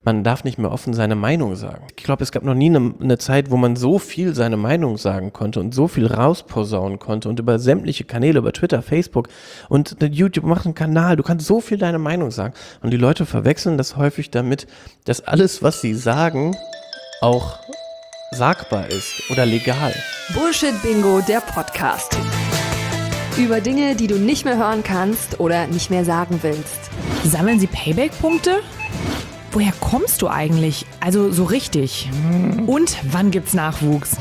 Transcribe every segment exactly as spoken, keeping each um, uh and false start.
man darf nicht mehr offen seine Meinung sagen. Ich glaube, es gab noch nie eine, eine Zeit, wo man so viel seine Meinung sagen konnte und so viel rausposaunen konnte und über sämtliche Kanäle, über Twitter, Facebook und YouTube macht einen Kanal, du kannst so viel deine Meinung sagen. Und die Leute verwechseln das häufig damit, dass alles, was sie sagen, auch sagbar ist oder legal. Bullshit Bingo, der Podcast. Über Dinge, die du nicht mehr hören kannst oder nicht mehr sagen willst. Sammeln Sie Payback-Punkte? Woher kommst du eigentlich? Also so richtig. Und wann gibt's Nachwuchs?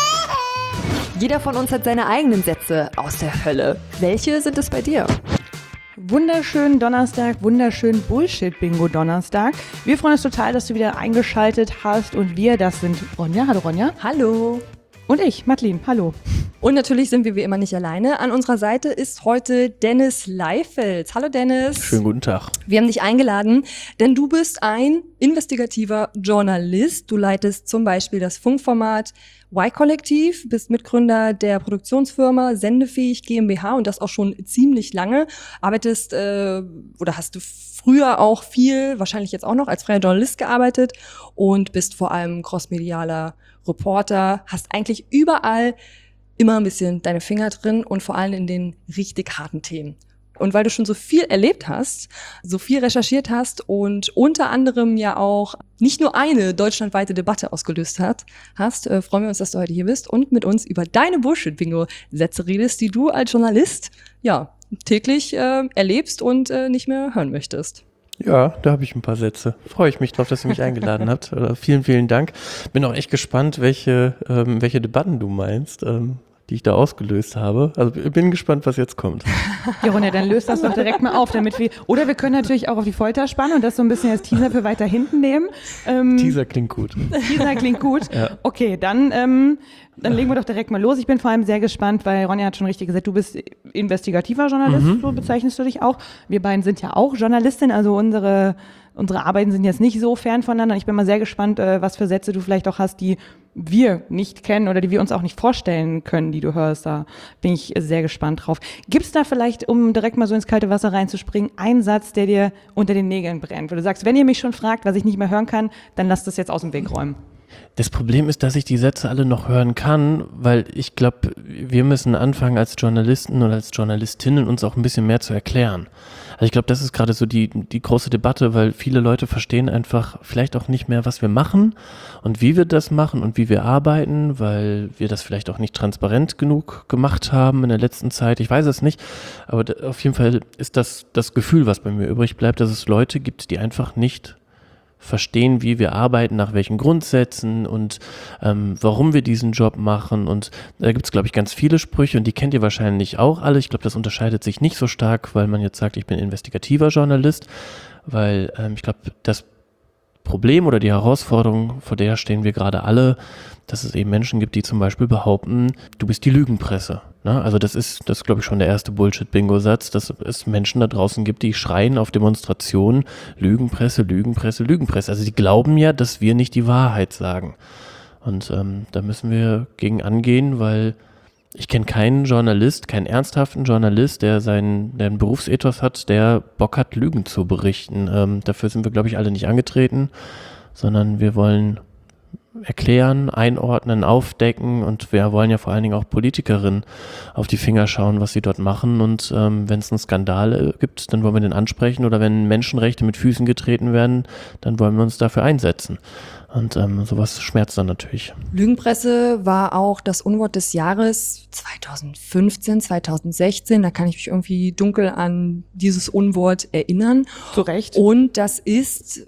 Jeder von uns hat seine eigenen Sätze aus der Hölle. Welche sind es bei dir? Wunderschönen Donnerstag, wunderschönen Bullshit-Bingo-Donnerstag. Wir freuen uns total, dass du wieder eingeschaltet hast und wir, das sind Ronja. Hallo Ronja. Hallo. Und ich, Madeline. Hallo. Und natürlich sind wir wie immer nicht alleine. An unserer Seite ist heute Dennis Leifels. Hallo Dennis. Schönen guten Tag. Wir haben dich eingeladen, denn du bist ein investigativer Journalist. Du leitest zum Beispiel das Funkformat Y-Kollektiv, bist Mitgründer der Produktionsfirma Sendefähig GmbH und das auch schon ziemlich lange. Arbeitest äh, oder hast du früher auch viel, wahrscheinlich jetzt auch noch, als freier Journalist gearbeitet und bist vor allem crossmedialer Reporter, hast eigentlich überall immer ein bisschen deine Finger drin und vor allem in den richtig harten Themen. Und weil du schon so viel erlebt hast, so viel recherchiert hast und unter anderem ja auch nicht nur eine deutschlandweite Debatte ausgelöst hat, hast, äh, freuen wir uns, dass du heute hier bist und mit uns über deine Bullshit-Bingo-Sätze redest, die du als Journalist ja täglich äh, erlebst und äh, nicht mehr hören möchtest. Ja, da habe ich ein paar Sätze. Freue ich mich drauf, dass ihr mich eingeladen habt. Äh, vielen, vielen Dank. Bin auch echt gespannt, welche, ähm, welche Debatten du meinst, ähm, die ich da ausgelöst habe. Also ich bin gespannt, was jetzt kommt. Ja, Ronja, dann löst das doch direkt mal auf, damit wir, oder wir können natürlich auch auf die Folter spannen und das so ein bisschen als Teaser für weiter hinten nehmen. Ähm, Teaser klingt gut. Teaser klingt gut. Ja. Okay, dann, ähm, dann legen wir doch direkt mal los. Ich bin vor allem sehr gespannt, weil Ronja hat schon richtig gesagt, du bist investigativer Journalist, mhm. so bezeichnest du dich auch. Wir beiden sind ja auch Journalistin, also unsere Unsere Arbeiten sind jetzt nicht so fern voneinander. Ich bin mal sehr gespannt, was für Sätze du vielleicht auch hast, die wir nicht kennen oder die wir uns auch nicht vorstellen können, die du hörst. Da bin ich sehr gespannt drauf. Gibt es da vielleicht, um direkt mal so ins kalte Wasser reinzuspringen, einen Satz, der dir unter den Nägeln brennt? Wo du sagst, wenn ihr mich schon fragt, was ich nicht mehr hören kann, dann lasst das jetzt aus dem Weg räumen. Das Problem ist, dass ich die Sätze alle noch hören kann, weil ich glaube, wir müssen anfangen als Journalisten oder als Journalistinnen uns auch ein bisschen mehr zu erklären. Also ich glaube, das ist gerade so die, die große Debatte, weil viele Leute verstehen einfach vielleicht auch nicht mehr, was wir machen und wie wir das machen und wie wir arbeiten, weil wir das vielleicht auch nicht transparent genug gemacht haben in der letzten Zeit. Ich weiß es nicht, aber da, auf jeden Fall ist das das Gefühl, was bei mir übrig bleibt, dass es Leute gibt, die einfach nicht verstehen, wie wir arbeiten, nach welchen Grundsätzen und ähm, warum wir diesen Job machen. Und da gibt es, glaube ich, ganz viele Sprüche und die kennt ihr wahrscheinlich auch alle. Ich glaube, das unterscheidet sich nicht so stark, weil man jetzt sagt, ich bin investigativer Journalist, weil ähm, ich glaube, das Problem oder die Herausforderung, vor der stehen wir gerade alle, dass es eben Menschen gibt, die zum Beispiel behaupten, du bist die Lügenpresse. Ne? Also das ist, das ist, glaube ich, schon der erste Bullshit-Bingo-Satz, dass es Menschen da draußen gibt, die schreien auf Demonstrationen, Lügenpresse, Lügenpresse, Lügenpresse. Also die glauben ja, dass wir nicht die Wahrheit sagen. Und ähm, da müssen wir gegen angehen, weil ich kenne keinen Journalist, keinen ernsthaften Journalist, der seinen, der einen Berufsethos hat, der Bock hat, Lügen zu berichten. Ähm, dafür sind wir, glaube ich, alle nicht angetreten, sondern wir wollen erklären, einordnen, aufdecken und wir wollen ja vor allen Dingen auch Politikerinnen auf die Finger schauen, was sie dort machen und ähm, wenn es einen Skandal gibt, dann wollen wir den ansprechen oder wenn Menschenrechte mit Füßen getreten werden, dann wollen wir uns dafür einsetzen. Und ähm, sowas schmerzt dann natürlich. Lügenpresse war auch das Unwort des Jahres zweitausendfünfzehn, zweitausendsechzehn. Da kann ich mich irgendwie dunkel an dieses Unwort erinnern. Zu Recht. Und das ist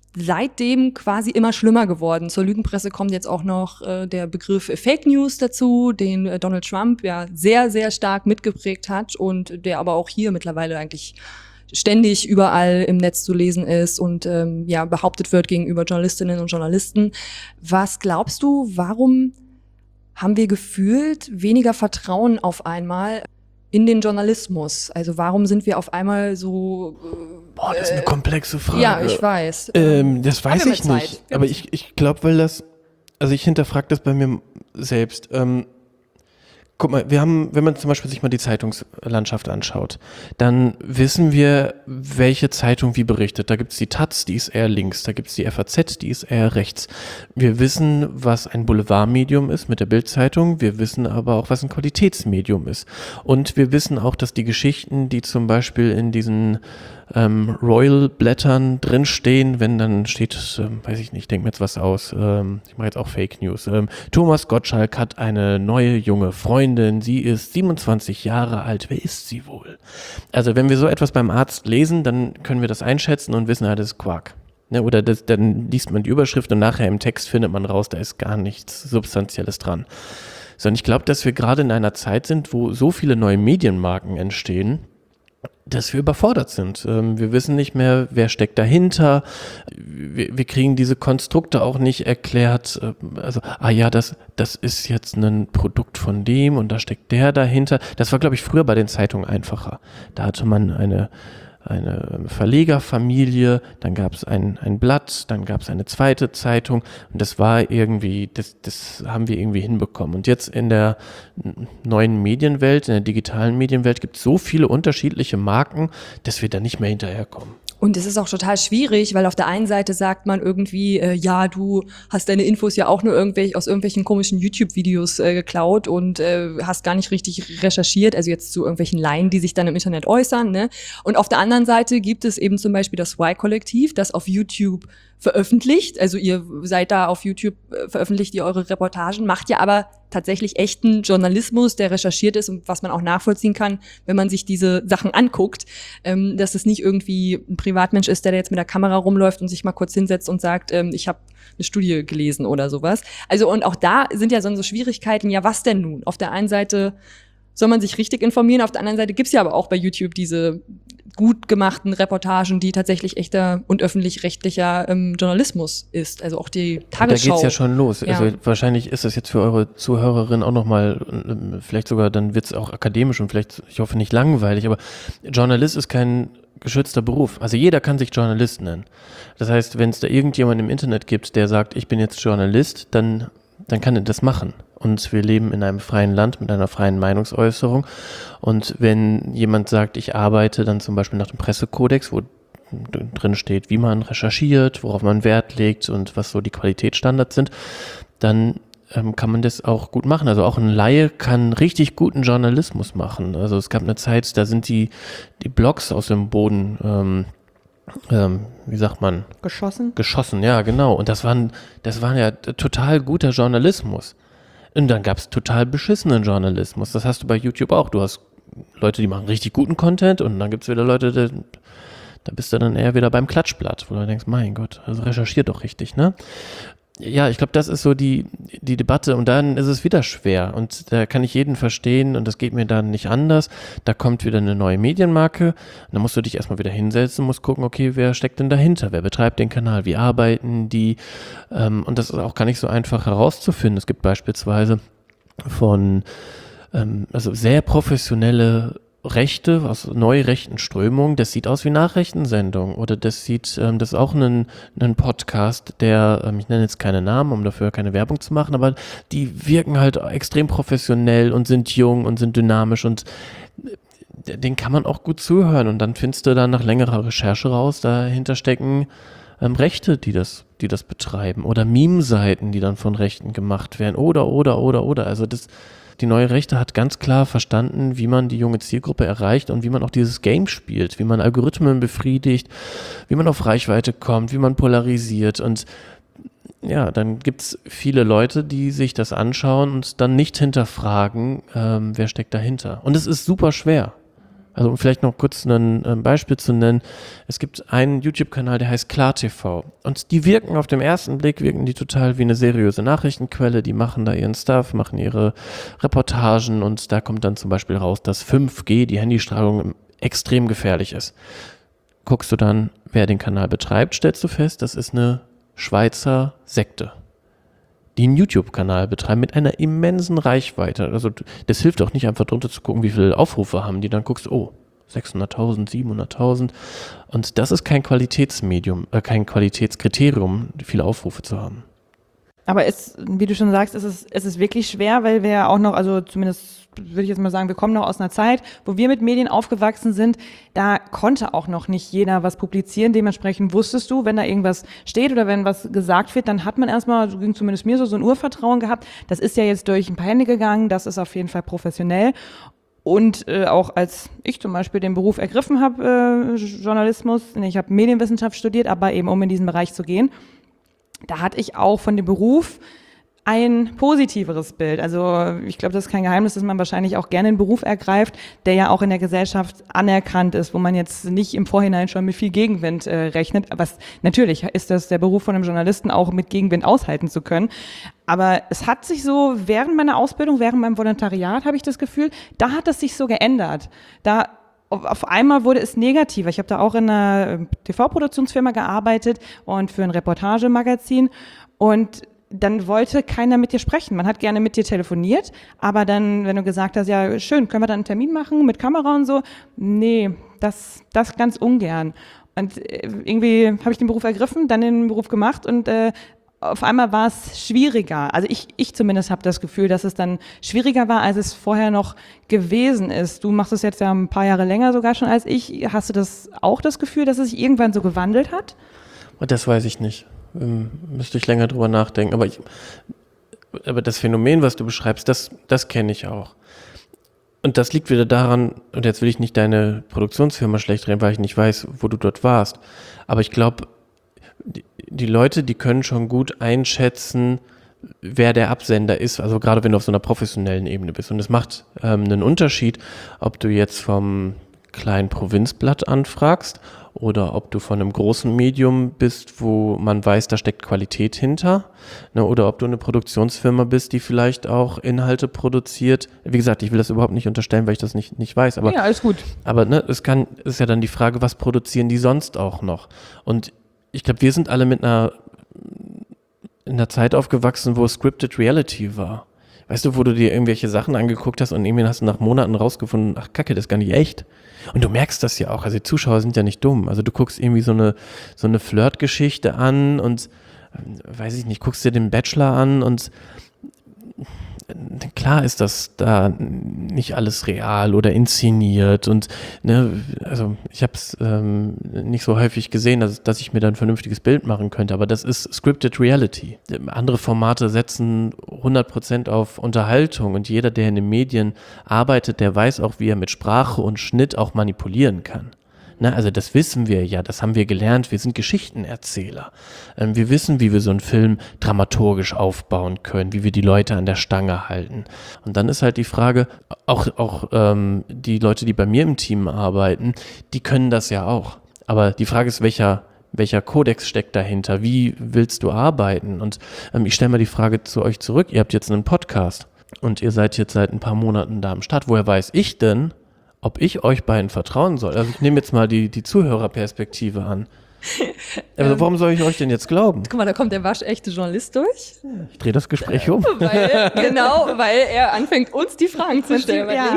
seitdem quasi immer schlimmer geworden. Zur Lügenpresse kommt jetzt auch noch äh, der Begriff Fake News dazu, den äh, Donald Trump ja sehr, sehr stark mitgeprägt hat und der aber auch hier mittlerweile eigentlich ständig überall im Netz zu lesen ist und ähm, ja behauptet wird gegenüber Journalistinnen und Journalisten. Was glaubst du, warum haben wir gefühlt weniger Vertrauen auf einmal in den Journalismus? Also warum sind wir auf einmal so... Äh, Boah, das ist eine komplexe Frage. Ja, ich weiß. Ähm, das weiß Haben wir ich mal nicht. Zeit? Wir Aber haben ich, ich glaube, weil das, also ich hinterfrage das bei mir selbst. Ähm, Guck mal, wir haben, wenn man zum Beispiel sich mal die Zeitungslandschaft anschaut, dann wissen wir, welche Zeitung wie berichtet. Da gibt es die Taz, die ist eher links, da gibt es die F A Z, die ist eher rechts. Wir wissen, was ein Boulevardmedium ist mit der Bild-Zeitung, wir wissen aber auch, was ein Qualitätsmedium ist. Und wir wissen auch, dass die Geschichten, die zum Beispiel in diesen ähm, Royal-Blättern drinstehen, wenn dann steht, ähm, weiß ich nicht, ich denke mir jetzt was aus, ähm, ich mache jetzt auch Fake News, ähm, Thomas Gottschalk hat eine neue junge Freundin, sie ist siebenundzwanzig Jahre alt, wer ist sie wohl? Also wenn wir so etwas beim Arzt lesen, dann können wir das einschätzen und wissen, ja, das ist Quark. Ne, oder das, dann liest man die Überschrift und nachher im Text findet man raus, da ist gar nichts Substanzielles dran. Sondern ich glaube, dass wir gerade in einer Zeit sind, wo so viele neue Medienmarken entstehen, dass wir überfordert sind. Wir wissen nicht mehr, wer steckt dahinter. Wir, wir kriegen diese Konstrukte auch nicht erklärt. Also, ah ja, das, das ist jetzt ein Produkt von dem und da steckt der dahinter. Das war, glaube ich, früher bei den Zeitungen einfacher. Da hatte man eine eine Verlegerfamilie, dann gab es ein, ein Blatt, dann gab es eine zweite Zeitung und das war irgendwie, das, das haben wir irgendwie hinbekommen. Und jetzt in der neuen Medienwelt, in der digitalen Medienwelt gibt es so viele unterschiedliche Marken, dass wir da nicht mehr hinterherkommen. Und es ist auch total schwierig, weil auf der einen Seite sagt man irgendwie, äh, ja, du hast deine Infos ja auch nur irgendwelche, aus irgendwelchen komischen YouTube-Videos äh, geklaut und äh, hast gar nicht richtig recherchiert, also jetzt zu irgendwelchen Laien, die sich dann im Internet äußern, ne? Und auf der anderen Seite gibt es eben zum Beispiel das Y-Kollektiv, das auf YouTube veröffentlicht, also ihr seid da auf YouTube, äh, veröffentlicht ihr eure Reportagen, macht ja aber tatsächlich echten Journalismus, der recherchiert ist und was man auch nachvollziehen kann, wenn man sich diese Sachen anguckt, ähm, dass es nicht irgendwie ein Privatmensch ist, der da jetzt mit der Kamera rumläuft und sich mal kurz hinsetzt und sagt, ähm, ich habe eine Studie gelesen oder sowas. Also und auch da sind ja so, so Schwierigkeiten, ja was denn nun? Auf der einen Seite soll man sich richtig informieren, auf der anderen Seite gibt's ja aber auch bei YouTube diese gut gemachten Reportagen, die tatsächlich echter und öffentlich-rechtlicher ähm, Journalismus ist, also auch die Tagesschau. Da geht's ja schon los. Ja. Also wahrscheinlich ist das jetzt für eure Zuhörerinnen auch nochmal, vielleicht sogar, dann wird's auch akademisch und vielleicht, ich hoffe, nicht langweilig, aber Journalist ist kein geschützter Beruf. Also jeder kann sich Journalist nennen. Das heißt, wenn es da irgendjemand im Internet gibt, der sagt, ich bin jetzt Journalist, dann, dann kann er das machen. Und wir leben in einem freien Land mit einer freien Meinungsäußerung. Und wenn jemand sagt, ich arbeite dann zum Beispiel nach dem Pressekodex, wo drin steht, wie man recherchiert, worauf man Wert legt und was so die Qualitätsstandards sind, dann ähm, kann man das auch gut machen. Also auch ein Laie kann richtig guten Journalismus machen. Also es gab eine Zeit, da sind die, die Blogs aus dem Boden ähm, Ähm, wie sagt man? Geschossen? Geschossen, ja, genau. Und das waren, das war ja total guter Journalismus. Und dann gab es total beschissenen Journalismus. Das hast du bei YouTube auch. Du hast Leute, die machen richtig guten Content und dann gibt es wieder Leute, die, da bist du dann eher wieder beim Klatschblatt, wo du denkst, mein Gott, also recherchier doch richtig, ne? Ja, ich glaube, das ist so die, die Debatte und dann ist es wieder schwer und da kann ich jeden verstehen und das geht mir dann nicht anders. Da kommt wieder eine neue Medienmarke und dann musst du dich erstmal wieder hinsetzen, musst gucken, okay, wer steckt denn dahinter? Wer betreibt den Kanal? Wie arbeiten die? Ähm, und das ist auch gar nicht so einfach herauszufinden. Es gibt beispielsweise von, ähm, also sehr professionelle Rechte, aus neu rechten Strömungen, das sieht aus wie Nachrichtensendung oder das sieht, ähm, das ist auch ein, ein Podcast, der, ähm, ich nenne jetzt keine Namen, um dafür keine Werbung zu machen, aber die wirken halt extrem professionell und sind jung und sind dynamisch und den kann man auch gut zuhören und dann findest du dann nach längerer Recherche raus, dahinter stecken ähm, Rechte, die das, die das betreiben oder Meme-Seiten, die dann von Rechten gemacht werden oder, oder, oder, oder, also das Die neue Rechte hat ganz klar verstanden, wie man die junge Zielgruppe erreicht und wie man auch dieses Game spielt, wie man Algorithmen befriedigt, wie man auf Reichweite kommt, wie man polarisiert und ja, dann gibt's viele Leute, die sich das anschauen und dann nicht hinterfragen, ähm, wer steckt dahinter. Und es ist super schwer. Also um vielleicht noch kurz ein, ein Beispiel zu nennen, es gibt einen YouTube-Kanal, der heißt KlarTV und die wirken auf den ersten Blick, wirken die total wie eine seriöse Nachrichtenquelle, die machen da ihren Stuff, machen ihre Reportagen und da kommt dann zum Beispiel raus, dass fünf G, die Handystrahlung, extrem gefährlich ist. Guckst du dann, wer den Kanal betreibt, stellst du fest, das ist eine Schweizer Sekte, die einen YouTube-Kanal betreiben mit einer immensen Reichweite. Also das hilft auch nicht einfach drunter zu gucken, wie viele Aufrufe haben die. Dann guckst du, oh, sechshunderttausend, siebenhunderttausend. Und das ist kein Qualitätsmedium, äh, kein Qualitätskriterium, viele Aufrufe zu haben. Aber es, wie du schon sagst, es ist, es ist wirklich schwer, weil wir ja auch noch, also zumindest würde ich jetzt mal sagen, wir kommen noch aus einer Zeit, wo wir mit Medien aufgewachsen sind, da konnte auch noch nicht jeder was publizieren. Dementsprechend wusstest du, wenn da irgendwas steht oder wenn was gesagt wird, dann hat man erstmal, so ging zumindest mir so, so ein Urvertrauen gehabt. Das ist ja jetzt durch ein paar Hände gegangen, das ist auf jeden Fall professionell. Und äh, auch als ich zum Beispiel den Beruf ergriffen habe, äh, Journalismus, ich habe Medienwissenschaft studiert, aber eben um in diesen Bereich zu gehen, da hatte ich auch von dem Beruf ein positiveres Bild. Also ich glaube, das ist kein Geheimnis, dass man wahrscheinlich auch gerne einen Beruf ergreift, der ja auch in der Gesellschaft anerkannt ist, wo man jetzt nicht im Vorhinein schon mit viel Gegenwind äh, rechnet. Was natürlich ist das der Beruf von einem Journalisten auch mit Gegenwind aushalten zu können. Aber es hat sich so während meiner Ausbildung, während meinem Volontariat, habe ich das Gefühl, da hat es sich so geändert. Da auf einmal wurde es negativer. Ich habe da auch in einer T V-Produktionsfirma gearbeitet und für ein Reportagemagazin und dann wollte keiner mit dir sprechen. Man hat gerne mit dir telefoniert, aber dann, wenn du gesagt hast, ja schön, können wir dann einen Termin machen mit Kamera und so? Nee, das, das ganz ungern. Und irgendwie habe ich den Beruf ergriffen, dann den Beruf gemacht und äh, auf einmal war es schwieriger. Also ich, ich zumindest habe das Gefühl, dass es dann schwieriger war, als es vorher noch gewesen ist. Du machst es jetzt ja ein paar Jahre länger sogar schon als ich. Hast du das auch das Gefühl, dass es sich irgendwann so gewandelt hat? Das weiß ich nicht. Ähm, müsste ich länger drüber nachdenken. Aber, ich, aber das Phänomen, was du beschreibst, das, das kenne ich auch. Und das liegt wieder daran, und jetzt will ich nicht deine Produktionsfirma schlecht reden, weil ich nicht weiß, wo du dort warst. Aber ich glaube, die, die Leute, die können schon gut einschätzen, wer der Absender ist, also gerade wenn du auf so einer professionellen Ebene bist. Und es macht ähm, einen Unterschied, ob du jetzt vom kleinen Provinzblatt anfragst oder ob du von einem großen Medium bist, wo man weiß, da steckt Qualität hinter, ne, oder ob du eine Produktionsfirma bist, die vielleicht auch Inhalte produziert. Wie gesagt, ich will das überhaupt nicht unterstellen, weil ich das nicht, nicht weiß. Aber, ja, alles gut. Aber ne, es kann, es ist ja dann die Frage, was produzieren die sonst auch noch? Und ich glaube, wir sind alle mit einer, in einer Zeit aufgewachsen, wo Scripted Reality war. Weißt du, wo du dir irgendwelche Sachen angeguckt hast und irgendwie hast du nach Monaten rausgefunden, ach Kacke, das ist gar nicht echt. Und du merkst das ja auch, also die Zuschauer sind ja nicht dumm. Also du guckst irgendwie so eine, so eine Flirtgeschichte an und, weiß ich nicht, guckst dir den Bachelor an und klar ist das da nicht alles real oder inszeniert und ne, also ich habe es ähm, nicht so häufig gesehen, dass, dass ich mir da ein vernünftiges Bild machen könnte, aber das ist Scripted Reality. Andere Formate setzen hundert Prozent auf Unterhaltung und jeder, der in den Medien arbeitet, der weiß auch, wie er mit Sprache und Schnitt auch manipulieren kann. Na, also das wissen wir ja, das haben wir gelernt, wir sind Geschichtenerzähler. Ähm, wir wissen, wie wir so einen Film dramaturgisch aufbauen können, wie wir die Leute an der Stange halten. Und dann ist halt die Frage, auch, auch ähm, die Leute, die bei mir im Team arbeiten, die können das ja auch. Aber die Frage ist, welcher welcher Kodex steckt dahinter? Wie willst du arbeiten? Und ähm, ich stelle mal die Frage zu euch zurück, ihr habt jetzt einen Podcast und ihr seid jetzt seit ein paar Monaten da am Start. Woher weiß ich denn, ob ich euch beiden vertrauen soll? Also ich nehme jetzt mal die, die Zuhörerperspektive an. Also ähm, warum soll ich euch denn jetzt glauben? Guck mal, da kommt der waschechte Journalist durch. Ich drehe das Gespräch um. Weil, genau, weil er anfängt, uns die Fragen zu stellen. Ja.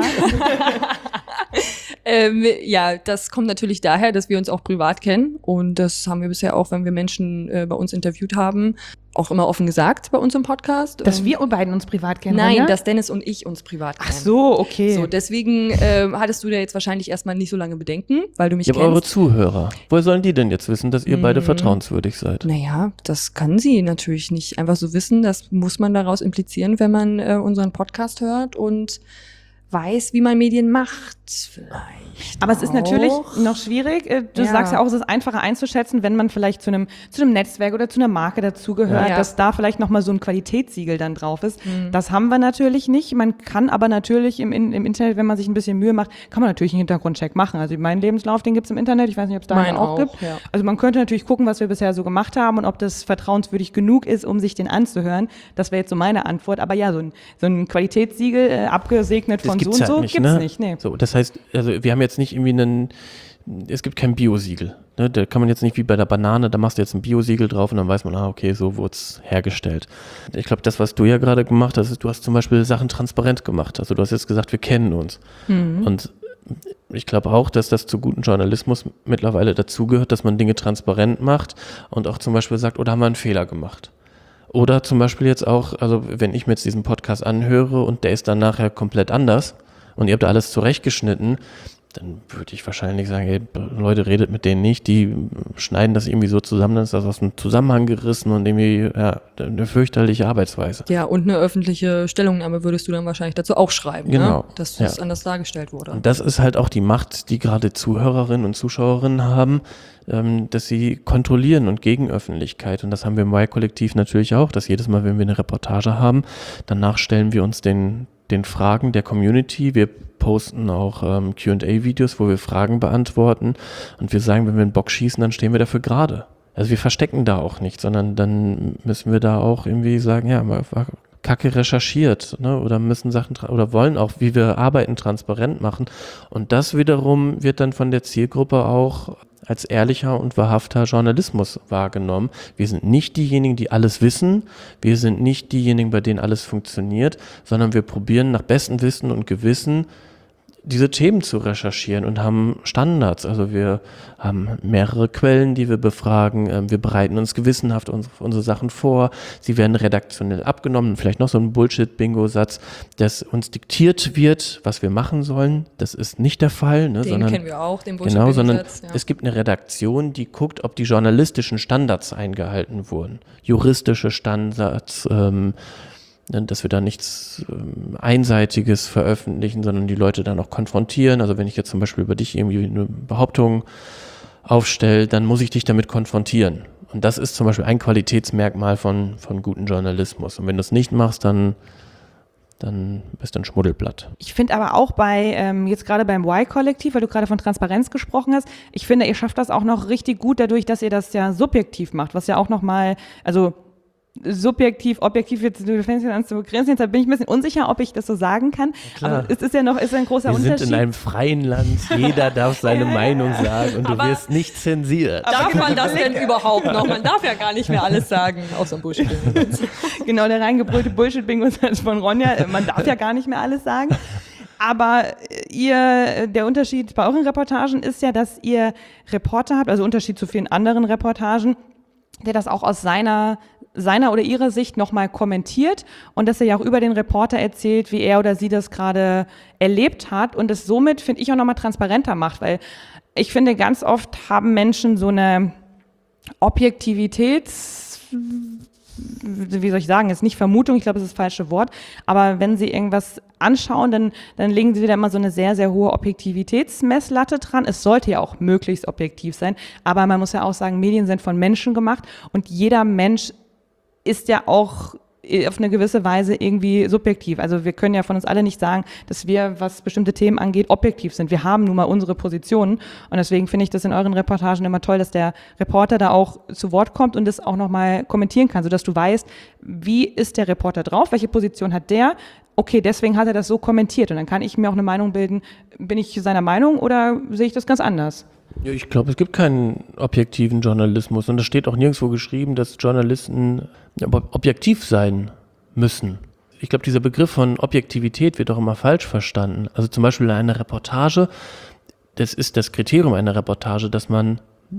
ähm, ja, das kommt natürlich daher, dass wir uns auch privat kennen. Und das haben wir bisher auch, wenn wir Menschen äh, bei uns interviewt haben, auch immer offen gesagt bei uns im Podcast. Dass wir beiden uns privat kennen? Nein, ja? dass Dennis und ich uns privat kennen. Ach so, okay. So, deswegen äh, hattest du da jetzt wahrscheinlich erstmal nicht so lange Bedenken, weil du mich ja, kennst. Aber eure Zuhörer, woher sollen die denn jetzt wissen, dass ihr beide Mm. vertrauenswürdig seid? Naja, das kann sie natürlich nicht einfach so wissen. Das muss man daraus implizieren, wenn man äh, unseren Podcast hört und weiß, wie man Medien macht, vielleicht. Aber es ist auch. natürlich noch schwierig. Du Ja. sagst ja auch, es ist einfacher einzuschätzen, wenn man vielleicht zu einem zu einem Netzwerk oder zu einer Marke dazugehört, Ja. dass da vielleicht nochmal so ein Qualitätssiegel dann drauf ist. Mhm. Das haben wir natürlich nicht. Man kann aber natürlich im, im Internet, wenn man sich ein bisschen Mühe macht, kann man natürlich einen Hintergrundcheck machen. Also meinen Lebenslauf, den gibt's im Internet. Ich weiß nicht, ob es da einen Meinen auch, auch, gibt. ja. Also man könnte natürlich gucken, was wir bisher so gemacht haben und ob das vertrauenswürdig genug ist, um sich den anzuhören. Das wäre jetzt so meine Antwort. Aber ja, so ein, so ein Qualitätssiegel, äh, abgesegnet Das von so gibt's und halt so, nicht, gibt's ne? nicht. Nee. So, das heißt, also wir haben jetzt nicht irgendwie einen, es gibt kein Biosiegel. Ne? Da kann man jetzt nicht wie bei der Banane, da machst du jetzt ein Biosiegel drauf und dann weiß man, ah, okay, so wurde es hergestellt. Ich glaube, das, was du ja gerade gemacht hast, ist, du hast zum Beispiel Sachen transparent gemacht. Also du hast jetzt gesagt, wir kennen uns. Mhm. Und ich glaube auch, dass das zu gutem Journalismus mittlerweile dazugehört, dass man Dinge transparent macht und auch zum Beispiel sagt, oder haben wir einen Fehler gemacht? Oder zum Beispiel jetzt auch, also wenn ich mir jetzt diesen Podcast anhöre und der ist dann nachher komplett anders und ihr habt da alles zurechtgeschnitten, dann würde ich wahrscheinlich sagen, ey, Leute, redet mit denen nicht, die schneiden das irgendwie so zusammen, dann ist das aus dem Zusammenhang gerissen und irgendwie, ja, eine fürchterliche Arbeitsweise. Ja, und eine öffentliche Stellungnahme würdest du dann wahrscheinlich dazu auch schreiben, genau, ne? Dass das ja. anders dargestellt wurde. Und das ist halt auch die Macht, die gerade Zuhörerinnen und Zuschauerinnen haben, ähm, dass sie kontrollieren und gegen Öffentlichkeit. Und das haben wir im Y-Kollektiv natürlich auch, dass jedes Mal, wenn wir eine Reportage haben, danach stellen wir uns den den Fragen der Community. Wir posten auch ähm, Q and A-Videos, wo wir Fragen beantworten und wir sagen, wenn wir einen Bock schießen, dann stehen wir dafür gerade. Also wir verstecken da auch nicht, sondern dann müssen wir da auch irgendwie sagen, ja, mal Kacke recherchiert, ne? Oder müssen Sachen tra- oder wollen auch, wie wir arbeiten, transparent machen. Und das wiederum wird dann von der Zielgruppe auch als ehrlicher und wahrhafter Journalismus wahrgenommen. Wir sind nicht diejenigen, die alles wissen. Wir sind nicht diejenigen, bei denen alles funktioniert, sondern wir probieren nach bestem Wissen und Gewissen diese Themen zu recherchieren und haben Standards. Also wir haben mehrere Quellen, die wir befragen. Wir bereiten uns gewissenhaft unsere, unsere Sachen vor. Sie werden redaktionell abgenommen. Vielleicht noch so ein Bullshit-Bingo-Satz, dass uns diktiert wird, was wir machen sollen. Das ist nicht der Fall. Ne, den sondern, kennen wir auch, den Genau, sondern Bullshit-Bingo-Satz. Ja. Es gibt eine Redaktion, die guckt, ob die journalistischen Standards eingehalten wurden. Juristische Standards, ähm, dass wir da nichts ähm, Einseitiges veröffentlichen, sondern die Leute dann auch konfrontieren. Also wenn ich jetzt zum Beispiel über dich irgendwie eine Behauptung aufstelle, dann muss ich dich damit konfrontieren. Und das ist zum Beispiel ein Qualitätsmerkmal von, von gutem Journalismus. Und wenn du es nicht machst, dann, dann bist du ein Schmuddelblatt. Ich finde aber auch bei, ähm, jetzt gerade beim Y-Kollektiv, weil du gerade von Transparenz gesprochen hast, ich finde, ihr schafft das auch noch richtig gut dadurch, dass ihr das ja subjektiv macht, was ja auch nochmal, also subjektiv, objektiv, jetzt, du fängst an zu begrenzen, jetzt bin ich ein bisschen unsicher, ob ich das so sagen kann. Klar. Aber es ist ja noch, ist ein großer Wir Unterschied. sind in einem freien Land, jeder darf seine Meinung sagen und du Aber wirst nicht zensiert. Darf man das denn überhaupt noch? Man darf ja gar nicht mehr alles sagen, außer Bullshit. Genau, der reingebrüllte Bullshit-Bingo von Ronja, man darf ja gar nicht mehr alles sagen. Aber ihr, der Unterschied bei euren Reportagen ist ja, dass ihr Reporter habt, also Unterschied zu vielen anderen Reportagen, der das auch aus seiner seiner oder ihrer Sicht nochmal kommentiert und dass er ja auch über den Reporter erzählt, wie er oder sie das gerade erlebt hat und es somit, finde ich, auch nochmal transparenter macht, weil ich finde, ganz oft haben Menschen so eine Objektivitäts, wie soll ich sagen, ist nicht Vermutung, ich glaube, das ist das falsche Wort, aber wenn sie irgendwas anschauen, dann, dann legen sie da immer so eine sehr, sehr hohe Objektivitätsmesslatte dran. Es sollte ja auch möglichst objektiv sein, aber man muss ja auch sagen, Medien sind von Menschen gemacht und jeder Mensch ist ja auch auf eine gewisse Weise irgendwie subjektiv. Also wir können ja von uns alle nicht sagen, dass wir, was bestimmte Themen angeht, objektiv sind. Wir haben nun mal unsere Positionen und deswegen finde ich das in euren Reportagen immer toll, dass der Reporter da auch zu Wort kommt und das auch nochmal kommentieren kann, sodass du weißt, wie ist der Reporter drauf, welche Position hat der, okay, deswegen hat er das so kommentiert und dann kann ich mir auch eine Meinung bilden, bin ich seiner Meinung oder sehe ich das ganz anders? Ja, ich glaube, es gibt keinen objektiven Journalismus und es steht auch nirgendwo geschrieben, dass Journalisten objektiv sein müssen. Ich glaube, dieser Begriff von Objektivität wird auch immer falsch verstanden. Also zum Beispiel eine Reportage, das ist das Kriterium einer Reportage, dass man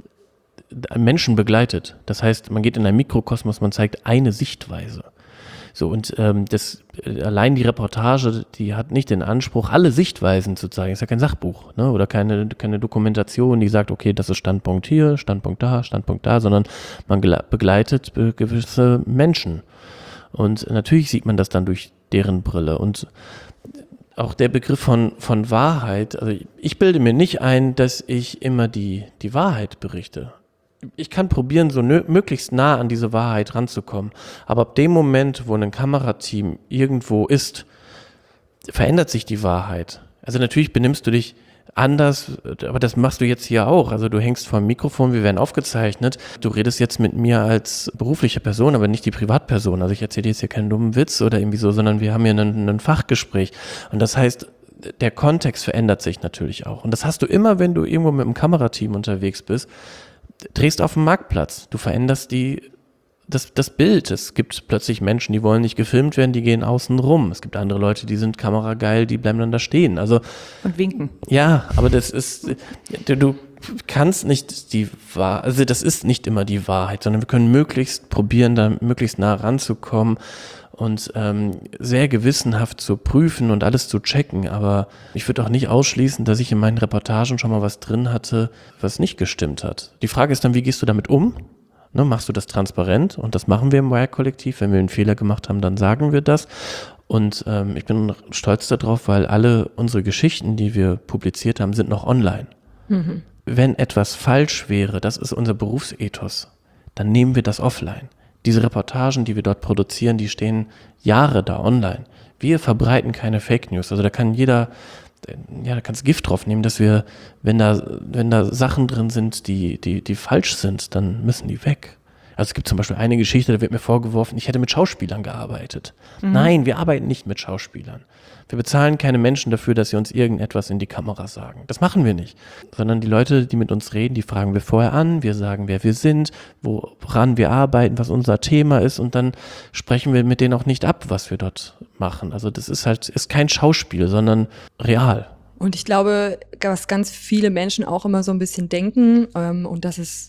Menschen begleitet. Das heißt, man geht in einen Mikrokosmos, man zeigt eine Sichtweise. So, und ähm, das allein die Reportage, die hat nicht den Anspruch, alle Sichtweisen zu zeigen. Ist ja kein Sachbuch, ne? Oder keine, keine Dokumentation, die sagt, okay, das ist Standpunkt hier, Standpunkt da, Standpunkt da, sondern man begleitet gewisse Menschen. Und natürlich sieht man das dann durch deren Brille. Und auch der Begriff von, von Wahrheit, also ich bilde mir nicht ein, dass ich immer die, die Wahrheit berichte. Ich kann probieren, so nö- möglichst nah an diese Wahrheit ranzukommen. Aber ab dem Moment, wo ein Kamerateam irgendwo ist, verändert sich die Wahrheit. Also natürlich benimmst du dich anders, aber das machst du jetzt hier auch. Also du hängst vor dem Mikrofon, wir werden aufgezeichnet. Du redest jetzt mit mir als berufliche Person, aber nicht die Privatperson. Also ich erzähle jetzt hier keinen dummen Witz oder irgendwie so, sondern wir haben hier ein, ein Fachgespräch. Und das heißt, der Kontext verändert sich natürlich auch. Und das hast du immer, wenn du irgendwo mit einem Kamerateam unterwegs bist, drehst auf dem Marktplatz. Du veränderst die, das, das Bild. Es gibt plötzlich Menschen, die wollen nicht gefilmt werden, die gehen außen rum. Es gibt andere Leute, die sind kamerageil, die bleiben dann da stehen. Also und winken. ja, aber das ist, du, du kannst nicht die Wahrheit, also das ist nicht immer die Wahrheit, sondern wir können möglichst probieren, da möglichst nah ranzukommen und ähm, sehr gewissenhaft zu prüfen und alles zu checken. Aber ich würde auch nicht ausschließen, dass ich in meinen Reportagen schon mal was drin hatte, was nicht gestimmt hat. Die Frage ist dann, wie gehst du damit um? Ne, machst du das transparent? Und das machen wir im Wired-Kollektiv. Wenn wir einen Fehler gemacht haben, dann sagen wir das. Und ähm, ich bin stolz darauf, weil alle unsere Geschichten, die wir publiziert haben, sind noch online. Mhm. Wenn etwas falsch wäre, das ist unser Berufsethos, dann nehmen wir das offline. Diese Reportagen, die wir dort produzieren, die stehen Jahre da online. Wir verbreiten keine Fake News. Also da kann jeder, ja, da kannst Gift drauf nehmen, dass wir, wenn da, wenn da Sachen drin sind, die, die, die falsch sind, dann müssen die weg. Also es gibt zum Beispiel eine Geschichte, da wird mir vorgeworfen, ich hätte mit Schauspielern gearbeitet. Mhm. Nein, wir arbeiten nicht mit Schauspielern. Wir bezahlen keine Menschen dafür, dass sie uns irgendetwas in die Kamera sagen. Das machen wir nicht. Sondern die Leute, die mit uns reden, die fragen wir vorher an, wir sagen, wer wir sind, woran wir arbeiten, was unser Thema ist und dann sprechen wir mit denen auch nicht ab, was wir dort machen. Also das ist halt, ist kein Schauspiel, sondern real. Und ich glaube, was ganz viele Menschen auch immer so ein bisschen denken, ähm, und das ist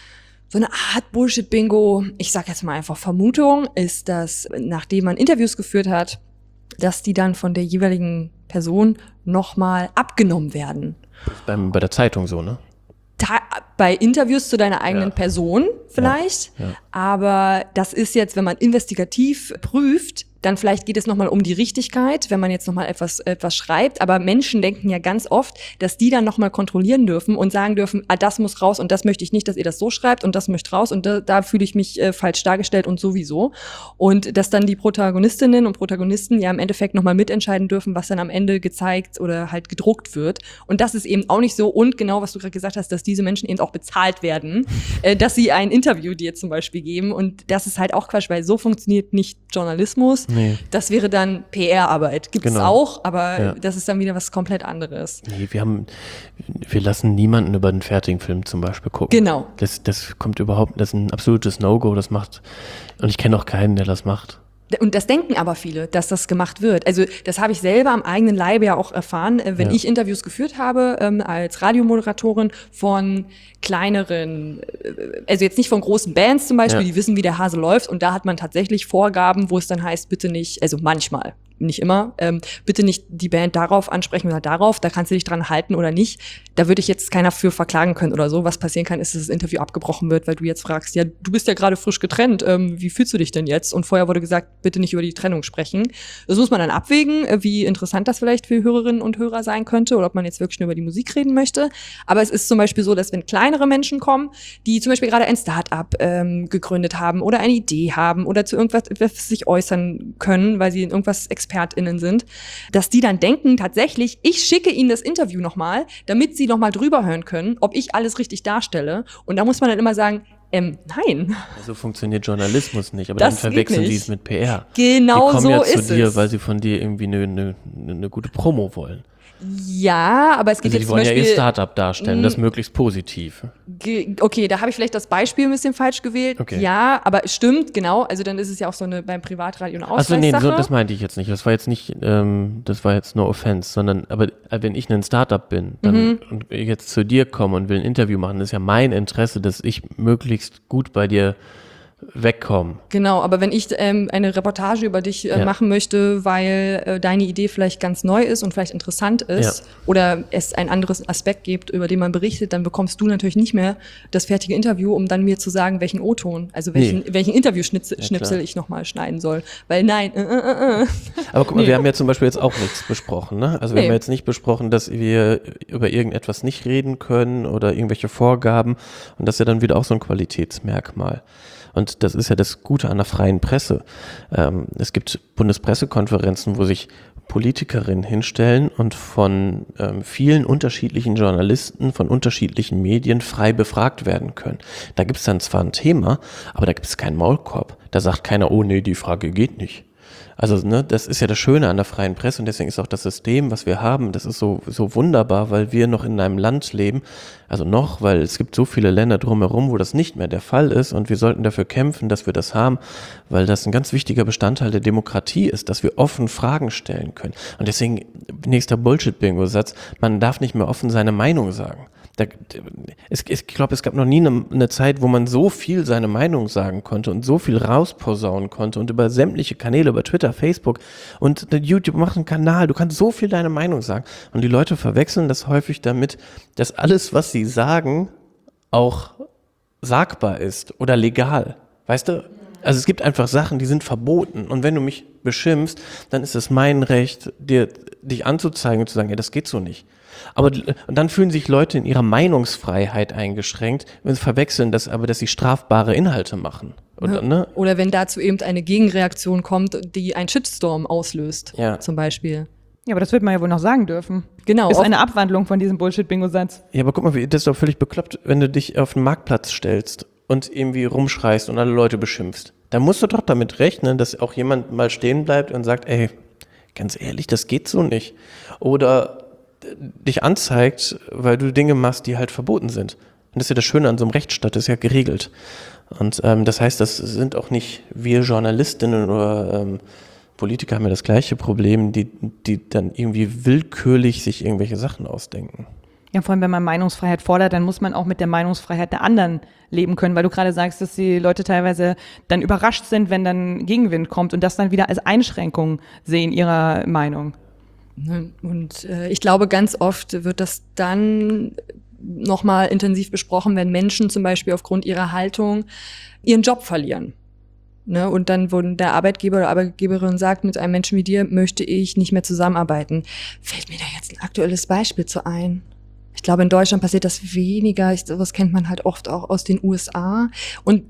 so eine Art Bullshit-Bingo, ich sag jetzt mal einfach Vermutung, ist, dass nachdem man Interviews geführt hat, dass die dann von der jeweiligen Person nochmal abgenommen werden. Beim, bei der Zeitung so, ne? Ta- bei Interviews zu deiner eigenen ja. Person vielleicht, ja. Ja. aber das ist jetzt, wenn man investigativ prüft, dann vielleicht geht es nochmal um die Richtigkeit, wenn man jetzt nochmal etwas, etwas schreibt. Aber Menschen denken ja ganz oft, dass die dann nochmal kontrollieren dürfen und sagen dürfen, ah, das muss raus und das möchte ich nicht, dass ihr das so schreibt und das möchte raus und da, da fühle ich mich äh, falsch dargestellt und sowieso. Und dass dann die Protagonistinnen und Protagonisten ja im Endeffekt nochmal mitentscheiden dürfen, was dann am Ende gezeigt oder halt gedruckt wird. Und das ist eben auch nicht so. Und genau, was du gerade gesagt hast, dass diese Menschen eben auch bezahlt werden, äh, dass sie ein Interview dir zum Beispiel geben. Und das ist halt auch Quatsch, weil so funktioniert nicht Journalismus. Nee. Das wäre dann P R-Arbeit. Gibt es genau. auch, aber ja. das ist dann wieder was komplett anderes. Nee, wir haben, wir lassen niemanden über den fertigen Film zum Beispiel gucken. Genau. Das, das kommt überhaupt, das ist ein absolutes No-Go, das macht, und ich kenne auch keinen, der das macht. Und das denken aber viele, dass das gemacht wird. Also das habe ich selber am eigenen Leibe ja auch erfahren, wenn ja. ich Interviews geführt habe ähm, als Radiomoderatorin von kleineren, also jetzt nicht von großen Bands zum Beispiel, ja. die wissen, wie der Hase läuft. Und da hat man tatsächlich Vorgaben, wo es dann heißt, bitte nicht, also manchmal, nicht immer, ähm, bitte nicht die Band darauf ansprechen oder darauf, da kannst du dich dran halten oder nicht. Da würde ich jetzt keiner für verklagen können oder so. Was passieren kann, ist, dass das Interview abgebrochen wird, weil du jetzt fragst, ja, du bist ja gerade frisch getrennt, ähm, wie fühlst du dich denn jetzt? Und vorher wurde gesagt, bitte nicht über die Trennung sprechen. Das muss man dann abwägen, wie interessant das vielleicht für Hörerinnen und Hörer sein könnte oder ob man jetzt wirklich nur über die Musik reden möchte. Aber es ist zum Beispiel so, dass wenn kleinere Menschen kommen, die zum Beispiel gerade ein Start-up ähm, gegründet haben oder eine Idee haben oder zu irgendwas sich äußern können, weil sie in irgendwas ExpertInnen sind, dass die dann denken tatsächlich, ich schicke ihnen das Interview nochmal, damit sie nochmal drüber hören können, ob ich alles richtig darstelle. Und da muss man dann immer sagen, ähm, nein. So funktioniert Journalismus nicht, aber das dann verwechseln die es mit P R. Genau so ist es. Die kommen ja zu dir, weil sie von dir irgendwie eine, eine, eine gute Promo wollen. Ja, aber es geht also jetzt die wollen zum Beispiel, ja ihr Startup darstellen, das möglichst positiv. Ge- okay, da habe ich vielleicht das Beispiel ein bisschen falsch gewählt. Okay. Ja, aber es stimmt, genau. Also dann ist es ja auch so eine beim Privatradio eine Ausgleichssache. Achso, nee, so, das meinte ich jetzt nicht. Das war jetzt nicht, ähm, das war jetzt no offense, sondern, aber wenn ich ein Startup bin dann, mhm. und jetzt zu dir komme und will ein Interview machen, ist ja mein Interesse, dass ich möglichst gut bei dir wegkommen. Genau, aber wenn ich ähm, eine Reportage über dich äh, ja. machen möchte, weil äh, deine Idee vielleicht ganz neu ist und vielleicht interessant ist, ja. oder es einen anderen Aspekt gibt, über den man berichtet, dann bekommst du natürlich nicht mehr das fertige Interview, um dann mir zu sagen, welchen O-Ton, also welchen, nee. welchen Interviewschnipsel ja, ich nochmal schneiden soll. Weil nein, äh, äh, äh. Aber guck mal, nee. wir haben ja zum Beispiel jetzt auch nichts besprochen, ne? Also wir nee. haben jetzt nicht besprochen, dass wir über irgendetwas nicht reden können oder irgendwelche Vorgaben, und das ist ja dann wieder auch so ein Qualitätsmerkmal. Und das ist ja das Gute an der freien Presse. Ähm, es gibt Bundespressekonferenzen, wo sich Politikerinnen hinstellen und von ähm, vielen unterschiedlichen Journalisten, von unterschiedlichen Medien frei befragt werden können. Da gibt es dann zwar ein Thema, aber da gibt es keinen Maulkorb. Da sagt keiner, oh nee, die Frage geht nicht. Also ne, das ist ja das Schöne an der freien Presse, und deswegen ist auch das System, was wir haben, das ist so so wunderbar, weil wir noch in einem Land leben, also noch, weil es gibt so viele Länder drumherum, wo das nicht mehr der Fall ist, und wir sollten dafür kämpfen, dass wir das haben, weil das ein ganz wichtiger Bestandteil der Demokratie ist, dass wir offen Fragen stellen können. Und deswegen, nächster Bullshit-Bingo-Satz, man darf nicht mehr offen seine Meinung sagen. Da, es, ich glaube, es gab noch nie eine, eine Zeit, wo man so viel seine Meinung sagen konnte und so viel rausposaunen konnte und über sämtliche Kanäle, über Twitter, Facebook und YouTube macht einen Kanal, du kannst so viel deine Meinung sagen und die Leute verwechseln das häufig damit, dass alles, was sie sagen, auch sagbar ist oder legal, weißt du? Also es gibt einfach Sachen, die sind verboten und wenn du mich beschimpfst, dann ist es mein Recht, dir dich anzuzeigen und zu sagen, ja, das geht so nicht. Aber und dann fühlen sich Leute in ihrer Meinungsfreiheit eingeschränkt und verwechseln das aber, dass sie strafbare Inhalte machen. Oder, ne? Oder wenn dazu eben eine Gegenreaktion kommt, die einen Shitstorm auslöst, ja. zum Beispiel. Ja, aber das wird man ja wohl noch sagen dürfen. Genau. Ist eine Abwandlung von diesem Bullshit-Bingo-Satz. Ja, aber guck mal, das ist doch völlig bekloppt, wenn du dich auf den Marktplatz stellst und irgendwie rumschreist und alle Leute beschimpfst. Da musst du doch damit rechnen, dass auch jemand mal stehen bleibt und sagt, ey, ganz ehrlich, das geht so nicht. Oder dich anzeigt, weil du Dinge machst, die halt verboten sind. Und das ist ja das Schöne an so einem Rechtsstaat, das ist ja geregelt. Und ähm, das heißt, das sind auch nicht wir Journalistinnen oder ähm, Politiker haben ja das gleiche Problem, die, die dann irgendwie willkürlich sich irgendwelche Sachen ausdenken. Ja, vor allem, wenn man Meinungsfreiheit fordert, dann muss man auch mit der Meinungsfreiheit der anderen leben können, weil du gerade sagst, dass die Leute teilweise dann überrascht sind, wenn dann Gegenwind kommt und das dann wieder als Einschränkung sehen ihrer Meinung. Und äh, ich glaube, ganz oft wird das dann nochmal intensiv besprochen, wenn Menschen zum Beispiel aufgrund ihrer Haltung ihren Job verlieren. Ne? Und dann, wo der Arbeitgeber oder Arbeitgeberin sagt, mit einem Menschen wie dir möchte ich nicht mehr zusammenarbeiten, fällt mir da jetzt ein aktuelles Beispiel zu ein. Ich glaube, in Deutschland passiert das weniger. Ich, das kennt man halt oft auch aus den U S A. Und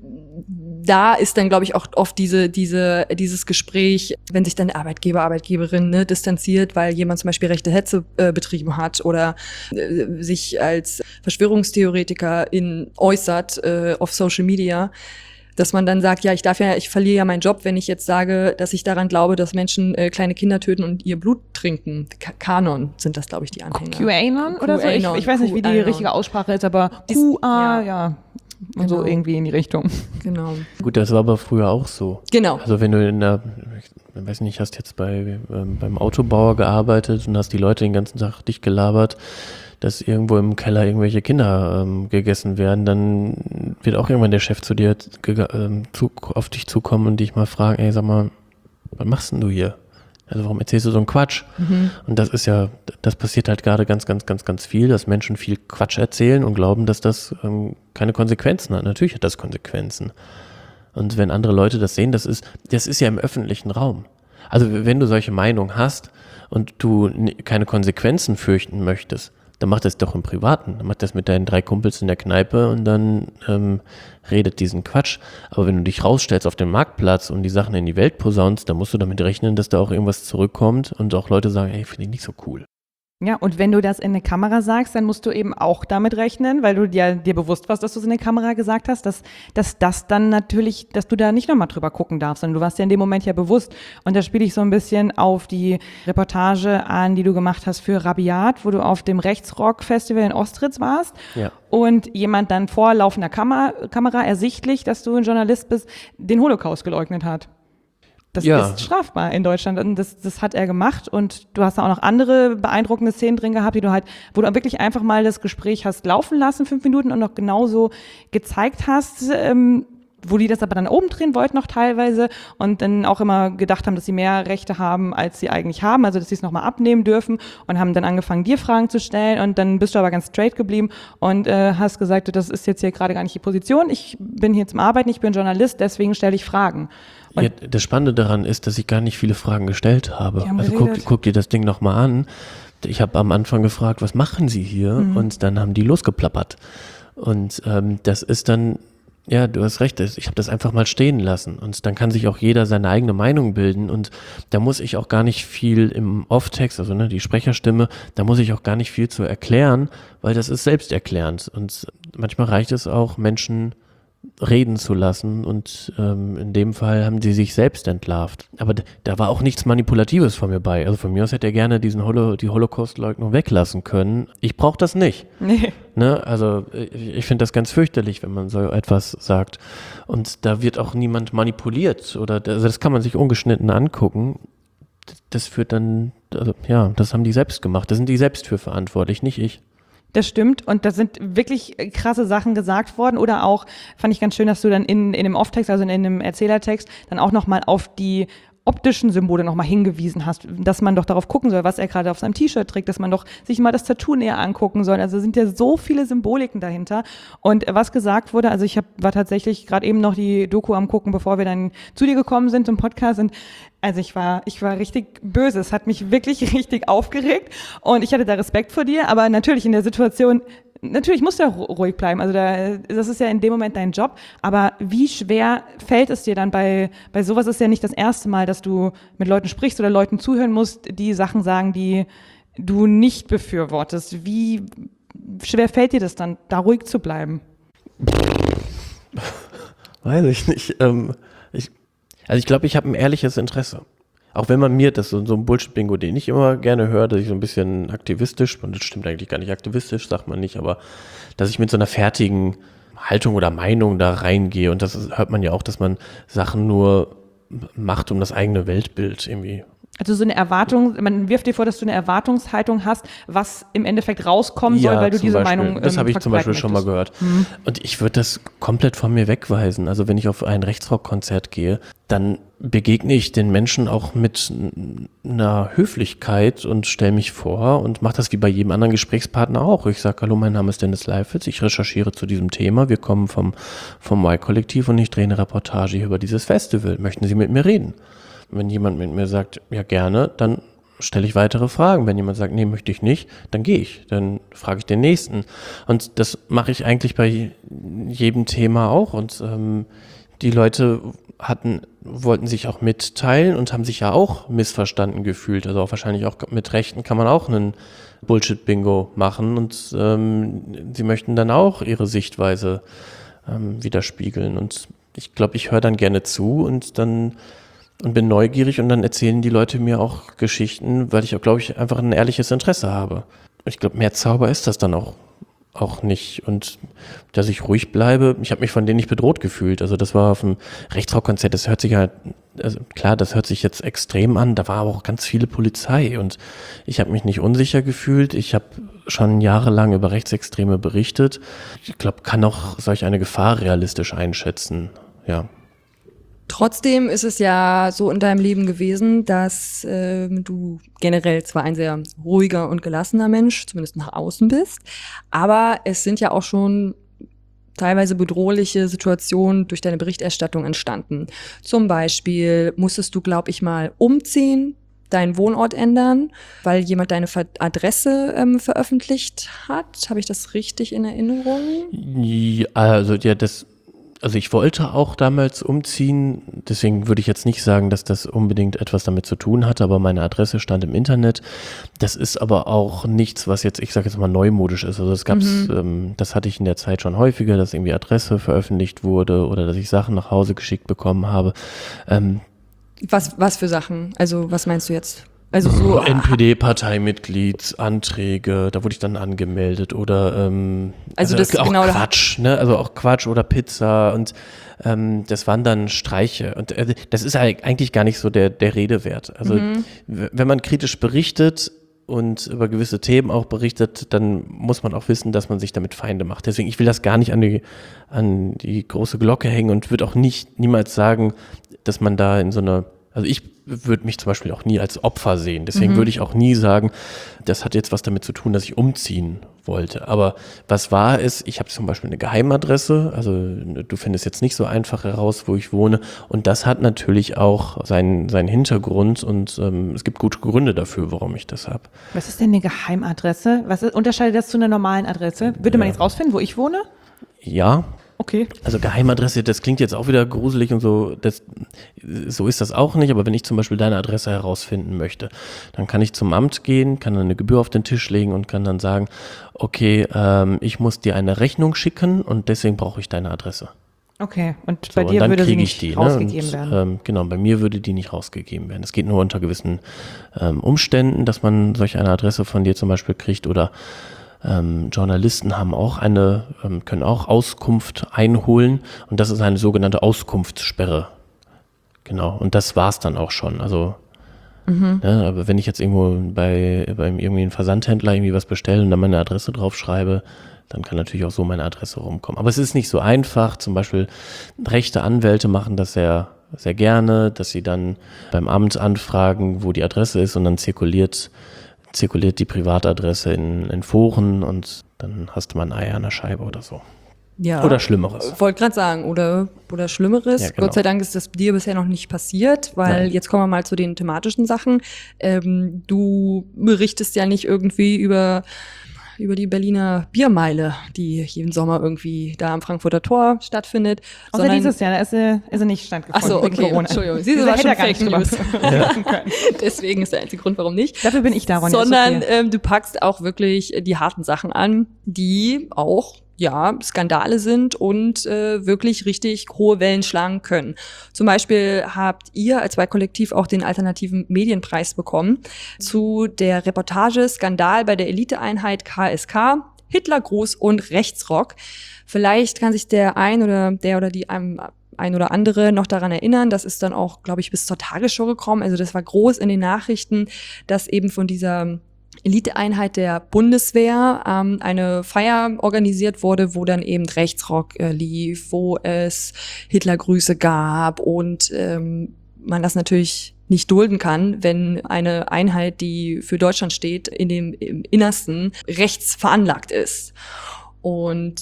da ist dann, glaube ich, auch oft diese, diese, dieses Gespräch, wenn sich dann der Arbeitgeber, Arbeitgeberin ne, distanziert, weil jemand zum Beispiel rechte Hetze äh, betrieben hat oder äh, sich als Verschwörungstheoretiker in, äußert äh, auf Social Media, dass man dann sagt, ja, ich darf ja, ich verliere ja meinen Job, wenn ich jetzt sage, dass ich daran glaube, dass Menschen äh, kleine Kinder töten und ihr Blut trinken. K- Kanon sind das, glaube ich, die Anhänger. QAnon oder so? Ich, ich weiß nicht, wie die richtige Aussprache ist, aber Q A, ja. ja. Und genau. So irgendwie in die Richtung. Genau. Gut, das war aber früher auch so. Genau. Also wenn du in der, ich weiß nicht, hast jetzt bei ähm, beim Autobauer gearbeitet und hast die Leute den ganzen Tag dich gelabert, dass irgendwo im Keller irgendwelche Kinder ähm, gegessen werden, dann wird auch irgendwann der Chef zu dir ge- ähm, zu, auf dich zukommen und dich mal fragen, ey, sag mal, was machst denn du hier? Also warum erzählst du so einen Quatsch? Mhm. Und das ist ja, das passiert halt gerade ganz, ganz, ganz, ganz viel, dass Menschen viel Quatsch erzählen und glauben, dass das ähm, keine Konsequenzen hat. Natürlich hat das Konsequenzen. Und wenn andere Leute das sehen, das ist, das ist ja im öffentlichen Raum. Also wenn du solche Meinungen hast und du n- keine Konsequenzen fürchten möchtest, dann mach das doch im Privaten. Dann mach das mit deinen drei Kumpels in der Kneipe und dann ähm, redet diesen Quatsch. Aber wenn du dich rausstellst auf den Marktplatz und die Sachen in die Welt posaunst, dann musst du damit rechnen, dass da auch irgendwas zurückkommt und auch Leute sagen, ey, finde ich nicht so cool. Ja, und wenn du das in eine Kamera sagst, dann musst du eben auch damit rechnen, weil du dir, dir bewusst warst, dass du es in eine Kamera gesagt hast, dass, dass das dann natürlich, dass du da nicht nochmal drüber gucken darfst, sondern du warst ja in dem Moment ja bewusst. Und da spiele ich so ein bisschen auf die Reportage an, die du gemacht hast für Rabiat, wo du auf dem Rechtsrock-Festival in Ostritz warst. Ja. Und jemand dann vor laufender Kamera, Kamera ersichtlich, dass du ein Journalist bist, den Holocaust geleugnet hat. Das ja. ist strafbar in Deutschland und das, das hat er gemacht und du hast da auch noch andere beeindruckende Szenen drin gehabt, die du halt, wo du wirklich einfach mal das Gespräch hast laufen lassen, fünf Minuten und noch genauso gezeigt hast, ähm, wo die das aber dann oben drehen wollten noch teilweise und dann auch immer gedacht haben, dass sie mehr Rechte haben, als sie eigentlich haben, also dass sie es nochmal abnehmen dürfen und haben dann angefangen, dir Fragen zu stellen und dann bist du aber ganz straight geblieben und äh, hast gesagt, das ist jetzt hier gerade gar nicht die Position, ich bin hier zum Arbeiten, ich bin Journalist, deswegen stelle ich Fragen. Ja, das Spannende daran ist, dass ich gar nicht viele Fragen gestellt habe. Also guck, guck dir das Ding nochmal an. Ich habe am Anfang gefragt, was machen Sie hier? Mhm. Und dann haben die losgeplappert. Und ähm, das ist dann, ja, du hast recht, ich habe das einfach mal stehen lassen. Und dann kann sich auch jeder seine eigene Meinung bilden. Und da muss ich auch gar nicht viel im Off-Text, also ne, die Sprecherstimme, da muss ich auch gar nicht viel zu erklären, weil das ist selbsterklärend. Und manchmal reicht es auch, Menschen reden zu lassen und ähm, in dem Fall haben sie sich selbst entlarvt. Aber d- da war auch nichts Manipulatives von mir bei. Also von mir aus hätte er gerne diesen Holo- die Holocaust-Leugnung weglassen können. Ich brauche das nicht. Nee. Ne? Also ich, ich finde das ganz fürchterlich, wenn man so etwas sagt. Und da wird auch niemand manipuliert oder also das kann man sich ungeschnitten angucken. Das führt dann, also ja, das haben die selbst gemacht. Da sind die selbst für verantwortlich, nicht ich. Das stimmt und da sind wirklich krasse Sachen gesagt worden oder auch, fand ich ganz schön, dass du dann in, in dem Off-Text, also in dem Erzählertext, dann auch nochmal auf die optischen Symbole nochmal hingewiesen hast, dass man doch darauf gucken soll, was er gerade auf seinem T-Shirt trägt, dass man doch sich mal das Tattoo näher angucken soll. Also sind ja so viele Symboliken dahinter. Und was gesagt wurde, also ich hab, war tatsächlich gerade eben noch die Doku am gucken, bevor wir dann zu dir gekommen sind zum Podcast. Und also ich war, ich war richtig böse. Es hat mich wirklich richtig aufgeregt und ich hatte da Respekt vor dir, aber natürlich in der Situation, natürlich musst du ja ruhig bleiben, also da, das ist ja in dem Moment dein Job, aber wie schwer fällt es dir dann bei, bei sowas ist ja nicht das erste Mal, dass du mit Leuten sprichst oder Leuten zuhören musst, die Sachen sagen, die du nicht befürwortest. Wie schwer fällt dir das dann, da ruhig zu bleiben? Weiß ich nicht. Ähm, ich, also ich glaube, ich habe ein ehrliches Interesse. Auch wenn man mir, das ist so, so ein Bullshit-Bingo, den ich immer gerne höre, dass ich so ein bisschen aktivistisch, und das stimmt eigentlich gar nicht aktivistisch, sagt man nicht, aber dass ich mit so einer fertigen Haltung oder Meinung da reingehe und das ist, hört man ja auch, dass man Sachen nur macht, um das eigene Weltbild irgendwie. Also so eine Erwartung, man wirft dir vor, dass du eine Erwartungshaltung hast, was im Endeffekt rauskommen soll, ja, weil du diese Beispiel. Meinung ähm, Das habe ich zum Beispiel schon mal gehört. Mhm. Und ich würde das komplett von mir wegweisen. Also wenn ich auf ein Rechtsrock-Konzert gehe, dann begegne ich den Menschen auch mit einer Höflichkeit und stelle mich vor und mache das wie bei jedem anderen Gesprächspartner auch. Ich sage, hallo, mein Name ist Dennis Leifitz, ich recherchiere zu diesem Thema. Wir kommen vom, vom Y-Kollektiv und ich drehe eine Reportage hier über dieses Festival. Möchten Sie mit mir reden? Wenn jemand mit mir sagt, ja gerne, dann stelle ich weitere Fragen. Wenn jemand sagt, nee, möchte ich nicht, dann gehe ich. Dann frage ich den Nächsten. Und das mache ich eigentlich bei jedem Thema auch. Und ähm, die Leute hatten, wollten sich auch mitteilen und haben sich ja auch missverstanden gefühlt. Also auch wahrscheinlich auch mit Rechten kann man auch einen Bullshit-Bingo machen. Und ähm, sie möchten dann auch ihre Sichtweise ähm, widerspiegeln. Und ich glaube, ich höre dann gerne zu und dann und bin neugierig und dann erzählen die Leute mir auch Geschichten, weil ich auch, glaube ich, einfach ein ehrliches Interesse habe. Und ich glaube, mehr Zauber ist das dann auch, auch nicht. Und dass ich ruhig bleibe, ich habe mich von denen nicht bedroht gefühlt. Also das war auf dem Rechtsrock-Konzert, das hört sich halt, also klar, das hört sich jetzt extrem an, da war aber auch ganz viele Polizei und ich habe mich nicht unsicher gefühlt. Ich habe schon jahrelang über Rechtsextreme berichtet. Ich glaube, kann auch solch eine Gefahr realistisch einschätzen, ja. Trotzdem ist es ja so in deinem Leben gewesen, dass äh, du generell zwar ein sehr ruhiger und gelassener Mensch, zumindest nach außen bist, aber es sind ja auch schon teilweise bedrohliche Situationen durch deine Berichterstattung entstanden. Zum Beispiel musstest du, glaube ich, mal umziehen, deinen Wohnort ändern, weil jemand deine Ver- Adresse ähm, veröffentlicht hat. Habe ich das richtig in Erinnerung? Ja, also ja, das Also ich wollte auch damals umziehen, deswegen würde ich jetzt nicht sagen, dass das unbedingt etwas damit zu tun hatte, aber meine Adresse stand im Internet. Das ist aber auch nichts, was jetzt, ich sage jetzt mal, neumodisch ist. Also das gab's, mhm. ähm, das hatte ich in der Zeit schon häufiger, dass irgendwie Adresse veröffentlicht wurde oder dass ich Sachen nach Hause geschickt bekommen habe. Ähm, was, was für Sachen? Also was meinst du jetzt? Also so N P D-Parteimitgliedsanträge, da wurde ich dann angemeldet oder ähm, also, also das auch genau Quatsch, ne? Also auch Quatsch oder Pizza und ähm, das waren dann Streiche und äh, das ist eigentlich gar nicht so der der Rede wert. Also mhm. w- wenn man kritisch berichtet und über gewisse Themen auch berichtet, dann muss man auch wissen, dass man sich damit Feinde macht. Deswegen, ich will das gar nicht an die an die große Glocke hängen und würde auch nicht niemals sagen, dass man da in so einer, also ich würde mich zum Beispiel auch nie als Opfer sehen. Deswegen mhm. würde ich auch nie sagen, das hat jetzt was damit zu tun, dass ich umziehen wollte. Aber was wahr ist, ich habe zum Beispiel eine Geheimadresse, also du findest jetzt nicht so einfach heraus, wo ich wohne. Und das hat natürlich auch seinen, seinen Hintergrund und ähm, es gibt gute Gründe dafür, warum ich das habe. Was ist denn eine Geheimadresse? Was ist, unterscheidet das zu einer normalen Adresse? Würde man jetzt rausfinden, wo ich wohne? Ja. Okay. Also Geheimadresse, das klingt jetzt auch wieder gruselig und so, das, so ist das auch nicht, aber wenn ich zum Beispiel deine Adresse herausfinden möchte, dann kann ich zum Amt gehen, kann dann eine Gebühr auf den Tisch legen und kann dann sagen, okay, ähm, ich muss dir eine Rechnung schicken und deswegen brauche ich deine Adresse. Okay, und so, bei dir und würde sie nicht die, ne? rausgegeben und, werden? Ähm, genau, bei mir würde die nicht rausgegeben werden. Es geht nur unter gewissen ähm, Umständen, dass man solch eine Adresse von dir zum Beispiel kriegt oder Ähm, Journalisten haben auch eine, ähm, können auch Auskunft einholen und das ist eine sogenannte Auskunftssperre. Genau, und das war's dann auch schon. Also Mhm. Ja, aber wenn ich jetzt irgendwo bei beim irgendwie einen Versandhändler irgendwie was bestelle und dann meine Adresse draufschreibe, dann kann natürlich auch so meine Adresse rumkommen. Aber es ist nicht so einfach. Zum Beispiel rechte Anwälte machen das sehr, sehr gerne, dass sie dann beim Amt anfragen, wo die Adresse ist und dann zirkuliert, zirkuliert die Privatadresse in, in Foren und dann hast du mal ein Ei an der Scheibe oder so. Ja. Oder Schlimmeres. Wollte gerade sagen, oder, oder Schlimmeres. Ja, genau. Gott sei Dank ist das dir bisher noch nicht passiert, weil Nein. jetzt kommen wir mal zu den thematischen Sachen. Ähm, du berichtest ja nicht irgendwie über, über die Berliner Biermeile, die jeden Sommer irgendwie da am Frankfurter Tor stattfindet. Außer sondern, dieses Jahr, da ist sie, ist sie nicht stattgefunden. Ach so, wegen okay, Corona. Entschuldigung. Sie Diese war hätte schon er gar nicht Fake drüber News. wissen können. Deswegen ist der einzige Grund, warum nicht. Dafür bin ich da, Ronja. Sondern ist okay. ähm, du packst auch wirklich die harten Sachen an, die auch ja Skandale sind und äh, wirklich richtig hohe Wellen schlagen können. Zum Beispiel habt ihr als Y-Kollektiv auch den alternativen Medienpreis bekommen zu der Reportage Skandal bei der Eliteeinheit K S K, Hitlergruß und Rechtsrock. Vielleicht kann sich der ein oder der oder die ein, ein oder andere noch daran erinnern. Das ist dann auch, glaube ich, bis zur Tagesschau gekommen. Also das war groß in den Nachrichten, dass eben von dieser Eliteeinheit der Bundeswehr ähm, eine Feier organisiert wurde, wo dann eben Rechtsrock äh, lief, wo es Hitlergrüße gab und ähm, man das natürlich nicht dulden kann, wenn eine Einheit, die für Deutschland steht, in dem im Innersten rechts veranlagt ist. Und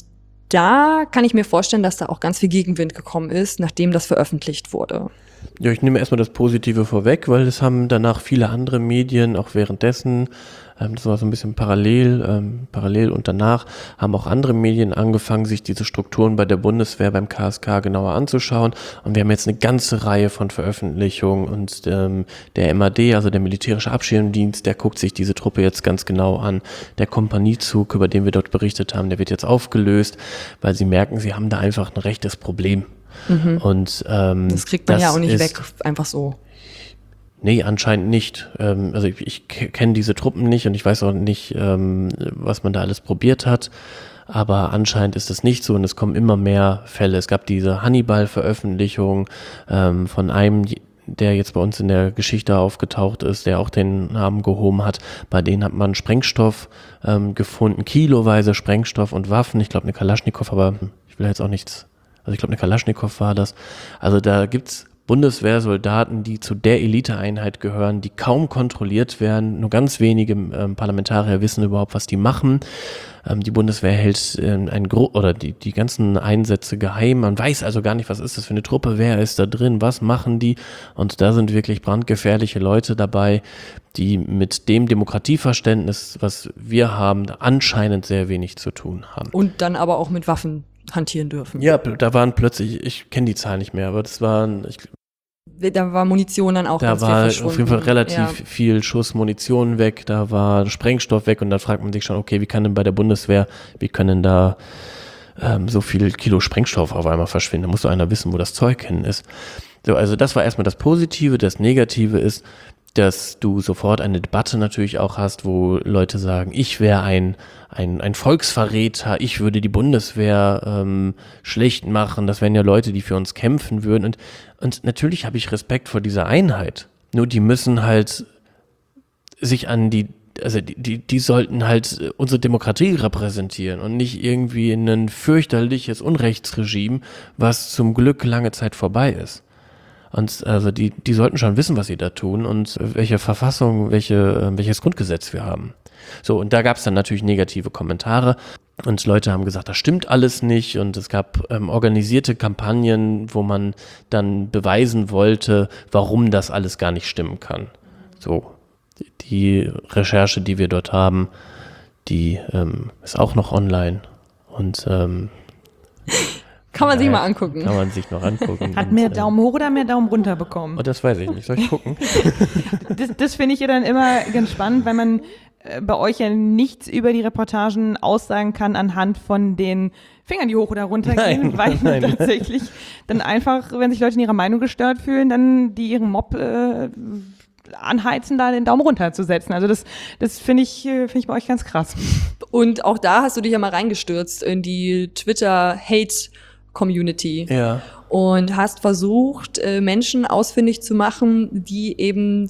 da kann ich mir vorstellen, dass da auch ganz viel Gegenwind gekommen ist, nachdem das veröffentlicht wurde. Ja, ich nehme erstmal das Positive vorweg, weil es haben danach viele andere Medien, auch währenddessen, ähm, das war so ein bisschen parallel, ähm, parallel und danach haben auch andere Medien angefangen, sich diese Strukturen bei der Bundeswehr, beim K S K genauer anzuschauen. Und wir haben jetzt eine ganze Reihe von Veröffentlichungen und ähm, der M A D, also der Militärische Abschirmdienst, der guckt sich diese Truppe jetzt ganz genau an. Der Kompaniezug, über den wir dort berichtet haben, der wird jetzt aufgelöst, weil sie merken, sie haben da einfach ein rechtes Problem. Mhm. Und ähm, das kriegt man das ja auch nicht ist, weg, einfach so. Nee, anscheinend nicht. Ähm, also ich, ich kenne diese Truppen nicht und ich weiß auch nicht, ähm, was man da alles probiert hat. Aber anscheinend ist es nicht so und es kommen immer mehr Fälle. Es gab diese Hannibal-Veröffentlichung ähm, von einem, der jetzt bei uns in der Geschichte aufgetaucht ist, der auch den Namen gehoben hat. Bei denen hat man Sprengstoff ähm, gefunden, kiloweise Sprengstoff und Waffen. Ich glaube eine Kalaschnikow, aber ich will jetzt auch nichts... Also ich glaube, eine Kalaschnikow war das. Also da gibt's Bundeswehrsoldaten, die zu der Eliteeinheit gehören, die kaum kontrolliert werden. Nur ganz wenige ähm, Parlamentarier wissen überhaupt, was die machen. Ähm, die Bundeswehr hält ähm, ein Gro- oder die, die ganzen Einsätze geheim. Man weiß also gar nicht, was ist das für eine Truppe, wer ist da drin, was machen die. Und da sind wirklich brandgefährliche Leute dabei, die mit dem Demokratieverständnis, was wir haben, anscheinend sehr wenig zu tun haben. Und dann aber auch mit Waffen hantieren dürfen. Ja, da waren plötzlich, ich kenne die Zahl nicht mehr, aber das waren, ich, da war Munition dann auch da ganz viel war verschwunden. auf jeden Fall relativ ja. viel Schuss Munition weg, da war Sprengstoff weg und dann fragt man sich schon, okay, wie kann denn bei der Bundeswehr, wie können da ähm, so viel Kilo Sprengstoff auf einmal verschwinden? Da muss doch einer wissen, wo das Zeug hin ist. So, also das war erstmal das Positive. Das Negative ist, dass du sofort eine Debatte natürlich auch hast, wo Leute sagen, ich wäre ein, ein, ein Volksverräter, ich würde die Bundeswehr ähm, schlecht machen, das wären ja Leute, die für uns kämpfen würden. Und, und natürlich habe ich Respekt vor dieser Einheit. Nur die müssen halt sich an die, also die, die, die sollten halt unsere Demokratie repräsentieren und nicht irgendwie ein fürchterliches Unrechtsregime, was zum Glück lange Zeit vorbei ist. Und also die, die sollten schon wissen, was sie da tun und welche Verfassung, welche, welches Grundgesetz wir haben. So, und da gab es dann natürlich negative Kommentare und Leute haben gesagt, das stimmt alles nicht und es gab ähm, organisierte Kampagnen, wo man dann beweisen wollte, warum das alles gar nicht stimmen kann. So, die, die Recherche, die wir dort haben, die ähm, ist auch noch online und ähm, Kann man sich ja, mal angucken. Kann man sich noch angucken. Hat und, mehr äh, Daumen hoch oder mehr Daumen runter bekommen? Oh, das weiß ich nicht. Soll ich gucken? Das, das finde ich ja dann immer ganz spannend, weil man äh, bei euch ja nichts über die Reportagen aussagen kann anhand von den Fingern, die hoch oder runter gehen, Nein, weil nein. tatsächlich dann einfach, wenn sich Leute in ihrer Meinung gestört fühlen, dann die ihren Mob äh, anheizen, da den Daumen runter zu setzen. Also das, das finde ich, äh, finde ich bei euch ganz krass. Und auch da hast du dich ja mal reingestürzt in die Twitter-Hate-Community. Ja. und hast versucht, Menschen ausfindig zu machen, die eben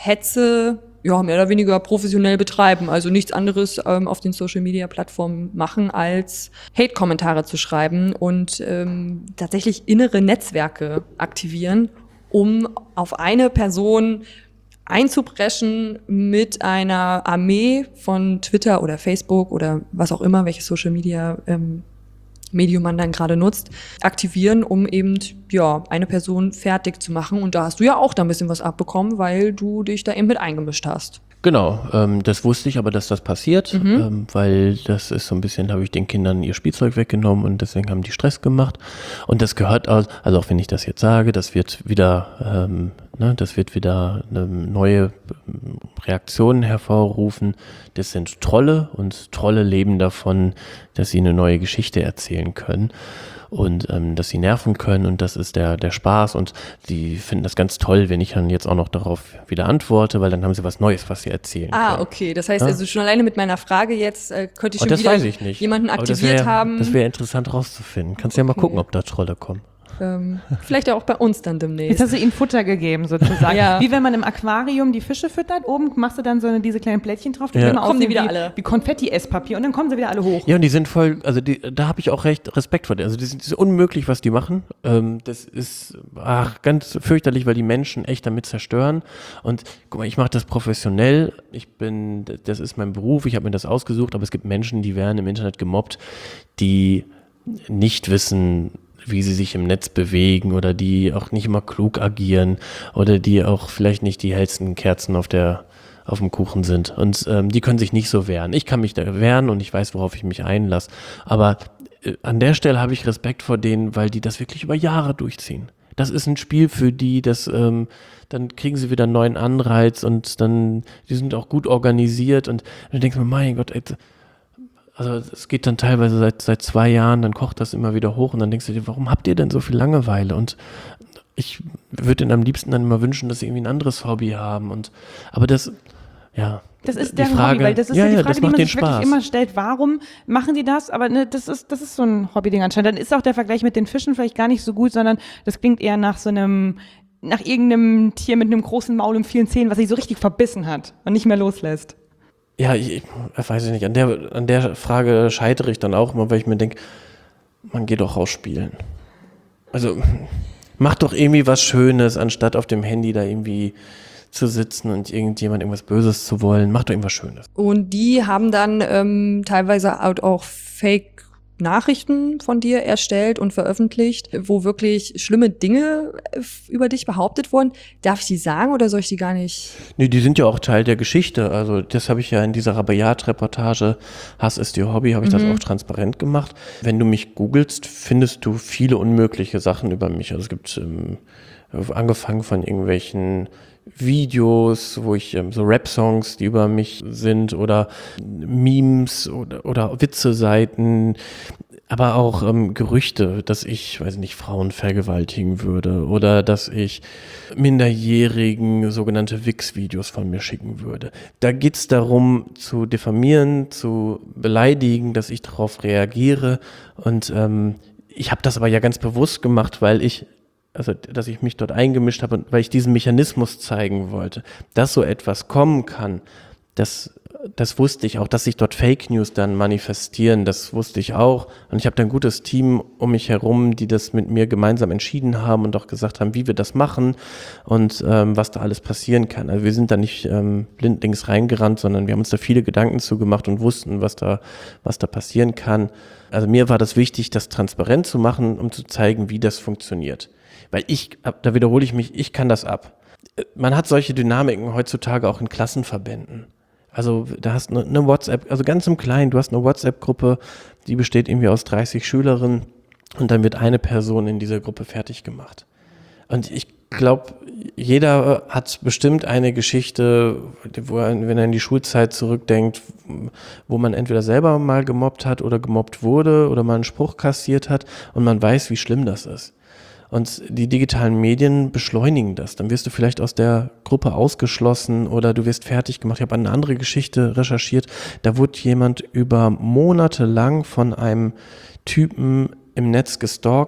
Hetze ja, mehr oder weniger professionell betreiben, also nichts anderes ähm, auf den Social-Media-Plattformen machen, als Hate-Kommentare zu schreiben und ähm, tatsächlich innere Netzwerke aktivieren, um auf eine Person einzubrechen mit einer Armee von Twitter oder Facebook oder was auch immer, welches Social-Media ähm, Medium man dann gerade nutzt, aktivieren, um eben ja eine Person fertig zu machen. Und da hast du ja auch da ein bisschen was abbekommen, weil du dich da eben mit eingemischt hast. Genau, ähm, das wusste ich aber, dass das passiert, Mhm. ähm, weil das ist so ein bisschen, da habe ich den Kindern ihr Spielzeug weggenommen und deswegen haben die Stress gemacht. Und das gehört aus, also auch wenn ich das jetzt sage, das wird wieder, ähm, ne, das wird wieder eine neue Reaktionen hervorrufen. Das sind Trolle und Trolle leben davon, dass sie eine neue Geschichte erzählen können. Und ähm, dass sie nerven können und das ist der der Spaß und die finden das ganz toll, wenn ich dann jetzt auch noch darauf wieder antworte, weil dann haben sie was Neues, was sie erzählen Ah, können. okay. Das heißt Ja? also schon alleine mit meiner Frage jetzt äh, könnte ich Oh, schon das wieder weiß ich nicht. jemanden Aber aktiviert das wär, haben. Das wäre interessant rauszufinden. Kannst ja mal Okay. gucken, ob da Trolle kommen. ähm, vielleicht auch bei uns dann Jetzt demnächst. hast du ihnen Futter gegeben, sozusagen. Ja. Wie wenn man im Aquarium die Fische füttert, oben machst du dann so eine, diese kleinen Plättchen drauf, die Ja. immer Kommen die aussehen wieder wie, alle. wie Konfetti-Esspapier und dann kommen sie wieder alle hoch. Ja, und die sind voll, also die, da habe ich auch recht Respekt vor denen. Also die sind, das ist unmöglich, was die machen. Ähm, das ist ach, ganz fürchterlich, weil die Menschen echt damit zerstören. Und guck mal, ich mache das professionell. Ich bin, das ist mein Beruf, ich habe mir das ausgesucht, aber es gibt Menschen, die werden im Internet gemobbt, die nicht wissen, wie sie sich im Netz bewegen oder die auch nicht immer klug agieren oder die auch vielleicht nicht die hellsten Kerzen auf der auf dem Kuchen sind. Und ähm, die können sich nicht so wehren. Ich kann mich da wehren und ich weiß, worauf ich mich einlasse. Aber äh, an der Stelle habe ich Respekt vor denen, weil die das wirklich über Jahre durchziehen. Das ist ein Spiel für die, das ähm, dann kriegen sie wieder einen neuen Anreiz und dann, die sind auch gut organisiert und du denkst mir, mein Gott, ey, also es geht dann teilweise seit seit zwei Jahren, dann kocht das immer wieder hoch und dann denkst du dir, warum habt ihr denn so viel Langeweile? Und ich würde ihnen am liebsten dann immer wünschen, dass sie irgendwie ein anderes Hobby haben. Und aber das, ja. Das ist die deren Frage, Hobby, weil das ist ja, ja, die ja, Frage, das die man macht den sich wirklich Spaß. immer stellt. Warum machen die das? Aber ne, das ist, das ist so ein Hobbyding anscheinend. Dann ist auch der Vergleich mit den Fischen vielleicht gar nicht so gut, sondern das klingt eher nach so einem, nach irgendeinem Tier mit einem großen Maul und vielen Zähnen, was sich so richtig verbissen hat und nicht mehr loslässt. Ja, ich, ich weiß ich nicht. An der, an der Frage scheitere ich dann auch immer, weil ich mir denke, man geht doch rausspielen. Also mach doch irgendwie was Schönes, anstatt auf dem Handy da irgendwie zu sitzen und irgendjemand irgendwas Böses zu wollen. Mach doch irgendwas Schönes. Und die haben dann ähm, teilweise auch Fake-Nachrichten von dir erstellt und veröffentlicht, wo wirklich schlimme Dinge äh, über dich behauptet wurden. Darf ich die sagen oder soll ich die gar nicht? Nee, die sind ja auch Teil der Geschichte. Also das habe ich ja in dieser Rabiat-Reportage Hass ist ihr Hobby, habe ich das auch transparent gemacht. Wenn du mich googelst, findest du viele unmögliche Sachen über mich. Also es gibt ähm, angefangen von irgendwelchen Videos, wo ich ähm, so Rap-Songs, die über mich sind oder Memes oder, oder Witze-Seiten, aber auch ähm, Gerüchte, dass ich, weiß nicht, Frauen vergewaltigen würde oder dass ich Minderjährigen sogenannte Wix-Videos von mir schicken würde. Da geht's darum, zu diffamieren, zu beleidigen, dass ich darauf reagiere und ähm, ich habe das aber ja ganz bewusst gemacht, weil ich also dass ich mich dort eingemischt habe und weil ich diesen Mechanismus zeigen wollte, dass so etwas kommen kann, das, das wusste ich auch, dass sich dort Fake News dann manifestieren, das wusste ich auch und ich habe da ein gutes Team um mich herum, die das mit mir gemeinsam entschieden haben und auch gesagt haben, wie wir das machen und ähm, was da alles passieren kann. Also wir sind da nicht ähm, blindlings reingerannt, sondern wir haben uns da viele Gedanken zugemacht und wussten, was da, was da passieren kann. Also mir war das wichtig, das transparent zu machen, um zu zeigen, wie das funktioniert. Weil ich, da wiederhole ich mich, ich kann das ab. Man hat solche Dynamiken heutzutage auch in Klassenverbänden. Also da hast du eine WhatsApp, also ganz im Kleinen, du hast eine WhatsApp-Gruppe, die besteht irgendwie aus dreißig Schülerinnen und dann wird eine Person in dieser Gruppe fertig gemacht. Und ich glaube, jeder hat bestimmt eine Geschichte, wo er, wenn er in die Schulzeit zurückdenkt, wo man entweder selber mal gemobbt hat oder gemobbt wurde oder mal einen Spruch kassiert hat und man weiß, wie schlimm das ist. Und die digitalen Medien beschleunigen das. Dann wirst du vielleicht aus der Gruppe ausgeschlossen oder du wirst fertig gemacht. Ich habe eine andere Geschichte recherchiert. Da wurde jemand über Monate lang von einem Typen im Netz gestalkt.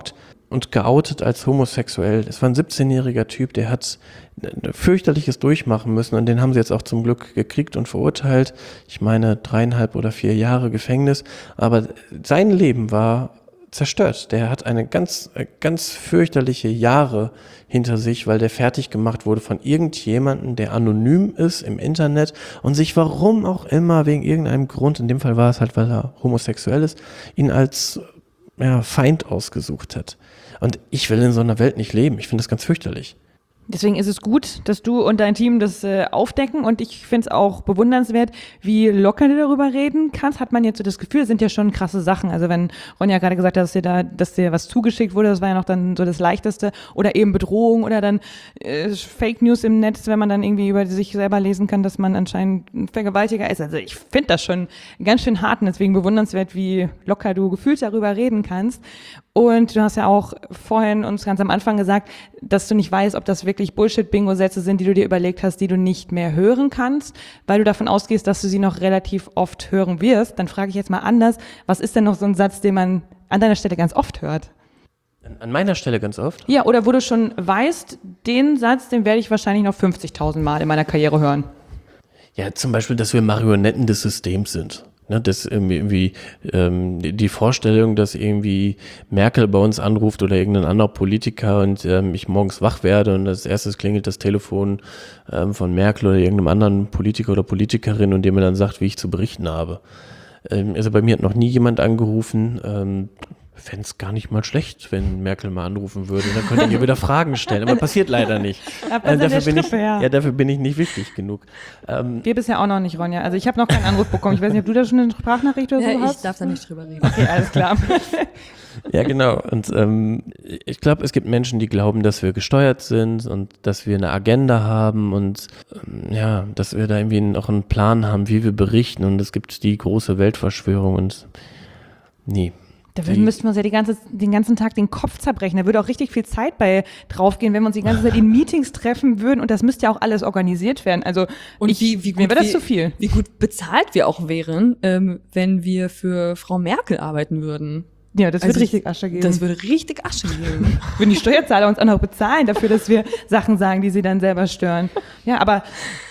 und geoutet als homosexuell. Das war ein siebzehnjähriger Typ, der hat fürchterliches durchmachen müssen und den haben sie jetzt auch zum Glück gekriegt und verurteilt. Ich meine dreieinhalb oder vier Jahre Gefängnis, aber sein Leben war zerstört. Der hat eine ganz, ganz fürchterliche Jahre hinter sich, weil der fertig gemacht wurde von irgendjemandem, der anonym ist im Internet und sich warum auch immer, wegen irgendeinem Grund, in dem Fall war es halt, weil er homosexuell ist, ihn als ja, Feind ausgesucht hat. Und ich will in so einer Welt nicht leben. Ich finde das ganz fürchterlich. Deswegen ist es gut, dass du und dein Team das äh, aufdecken und ich finde es auch bewundernswert, wie locker du darüber reden kannst. Hat man jetzt so das Gefühl, das sind ja schon krasse Sachen. Also wenn Ronja gerade gesagt hat, dass dir da, dass dir was zugeschickt wurde, das war ja noch dann so das Leichteste. Oder eben Bedrohung oder dann äh, Fake News im Netz, wenn man dann irgendwie über sich selber lesen kann, dass man anscheinend ein Vergewaltiger ist. Also ich finde das schon ganz schön hart und deswegen bewundernswert, wie locker du gefühlt darüber reden kannst. Und du hast ja auch vorhin uns ganz am Anfang gesagt, dass du nicht weißt, ob das wirklich Bullshit-Bingo-Sätze sind, die du dir überlegt hast, die du nicht mehr hören kannst, weil du davon ausgehst, dass du sie noch relativ oft hören wirst. Dann frage ich jetzt mal anders, was ist denn noch so ein Satz, den man an deiner Stelle ganz oft hört? An meiner Stelle ganz oft? Ja, oder wo du schon weißt, den Satz, den werde ich wahrscheinlich noch fünfzigtausend Mal in meiner Karriere hören. Ja, zum Beispiel, dass wir Marionetten des Systems sind. Ne, das irgendwie ähm, die Vorstellung, dass irgendwie Merkel bei uns anruft oder irgendein anderer Politiker und ähm, ich morgens wach werde und als erstes klingelt das Telefon ähm, von Merkel oder irgendeinem anderen Politiker oder Politikerin und der mir dann sagt, wie ich zu berichten habe. Ähm, also bei mir hat noch nie jemand angerufen. Ähm, fände es gar nicht mal schlecht, wenn Merkel mal anrufen würde. Dann könnte ich ihr wieder Fragen stellen, aber passiert leider nicht. Äh, dafür, bin Strippe, ich, ja. Ja, dafür bin ich nicht wichtig genug. Ähm, Wir bisher auch noch nicht, Ronja. Also ich habe noch keinen Anruf bekommen. Ich weiß nicht, ob du da schon eine Sprachnachricht oder so ja, hast? Ich darf da nicht drüber reden. Okay, alles klar. Ja, genau. Und ähm, ich glaube, es gibt Menschen, die glauben, dass wir gesteuert sind und dass wir eine Agenda haben und ähm, ja, dass wir da irgendwie auch einen Plan haben, wie wir berichten und es gibt die große Weltverschwörung und nee. Da würden, müssten wir uns ja die ganze, den ganzen Tag den Kopf zerbrechen. Da würde auch richtig viel Zeit bei draufgehen, wenn wir uns die ganze Zeit in Meetings treffen würden. Und das müsste ja auch alles organisiert werden. Also und ich, wie, wie gut, mir wäre das wie, zu viel. Wie gut bezahlt wir auch wären, ähm, wenn wir für Frau Merkel arbeiten würden. Ja, das also wird richtig Asche geben. Das würde richtig Asche geben. Würden die Steuerzahler uns auch noch bezahlen dafür, dass wir Sachen sagen, die sie dann selber stören. Ja, aber...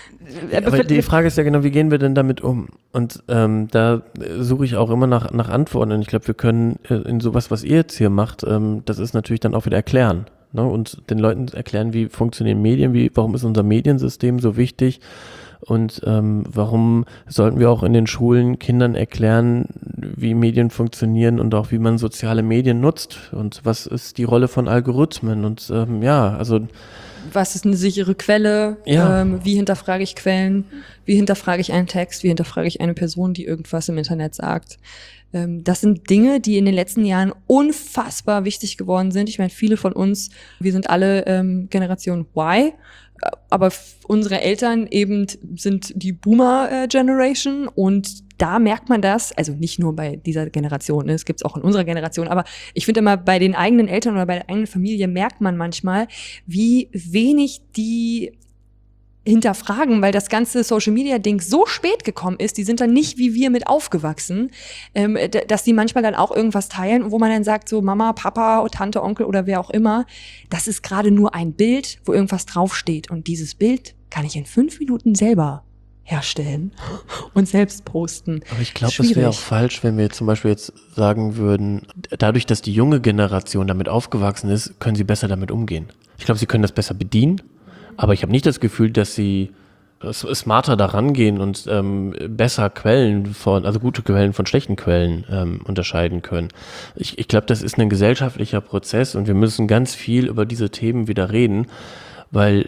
Aber die Frage ist ja genau, wie gehen wir denn damit um? Und ähm, da suche ich auch immer nach, nach Antworten. Und ich glaube, wir können äh, in sowas, was ihr jetzt hier macht, ähm, das ist natürlich dann auch wieder erklären. Ne? Und den Leuten erklären, wie funktionieren Medien, wie, warum ist unser Mediensystem so wichtig und ähm, warum sollten wir auch in den Schulen Kindern erklären, wie Medien funktionieren und auch wie man soziale Medien nutzt und was ist die Rolle von Algorithmen und ähm, ja, also was ist eine sichere Quelle? Ja. Ähm, wie hinterfrage ich Quellen? Wie hinterfrage ich einen Text? Wie hinterfrage ich eine Person, die irgendwas im Internet sagt? Ähm, das sind Dinge, die in den letzten Jahren unfassbar wichtig geworden sind. Ich meine, viele von uns, wir sind alle ähm, Generation Y, aber f- unsere Eltern eben sind die Boomer-Generation und da merkt man das, also nicht nur bei dieser Generation, ne, es gibt es auch in unserer Generation, aber ich finde immer, bei den eigenen Eltern oder bei der eigenen Familie merkt man manchmal, wie wenig die hinterfragen, weil das ganze Social-Media-Ding so spät gekommen ist, die sind dann nicht wie wir mit aufgewachsen, ähm, d- dass die manchmal dann auch irgendwas teilen, wo man dann sagt, so Mama, Papa, Tante, Onkel oder wer auch immer, das ist gerade nur ein Bild, wo irgendwas draufsteht und dieses Bild kann ich in fünf Minuten selber herstellen und selbst posten. Aber ich glaube, es wäre auch falsch, wenn wir zum Beispiel jetzt sagen würden, dadurch, dass die junge Generation damit aufgewachsen ist, können sie besser damit umgehen. Ich glaube, sie können das besser bedienen, aber ich habe nicht das Gefühl, dass sie smarter daran gehen und ähm, besser Quellen von, also gute Quellen von schlechten Quellen ähm, unterscheiden können. Ich, ich glaube, das ist ein gesellschaftlicher Prozess und wir müssen ganz viel über diese Themen wieder reden, weil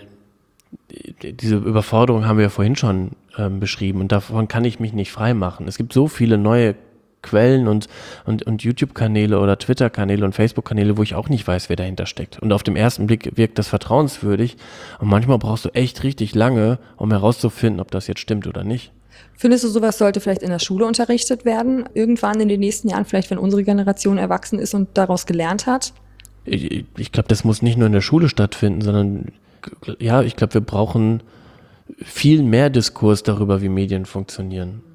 diese Überforderung haben wir ja vorhin schon ähm, beschrieben und davon kann ich mich nicht frei machen. Es gibt so viele neue Quellen und, und, und YouTube-Kanäle oder Twitter-Kanäle und Facebook-Kanäle, wo ich auch nicht weiß, wer dahinter steckt. Und auf dem ersten Blick wirkt das vertrauenswürdig und manchmal brauchst du echt richtig lange, um herauszufinden, ob das jetzt stimmt oder nicht. Findest du, sowas sollte vielleicht in der Schule unterrichtet werden? Irgendwann in den nächsten Jahren, vielleicht wenn unsere Generation erwachsen ist und daraus gelernt hat? Ich, ich glaube, das muss nicht nur in der Schule stattfinden, sondern ja, ich glaube, wir brauchen viel mehr Diskurs darüber, wie Medien funktionieren.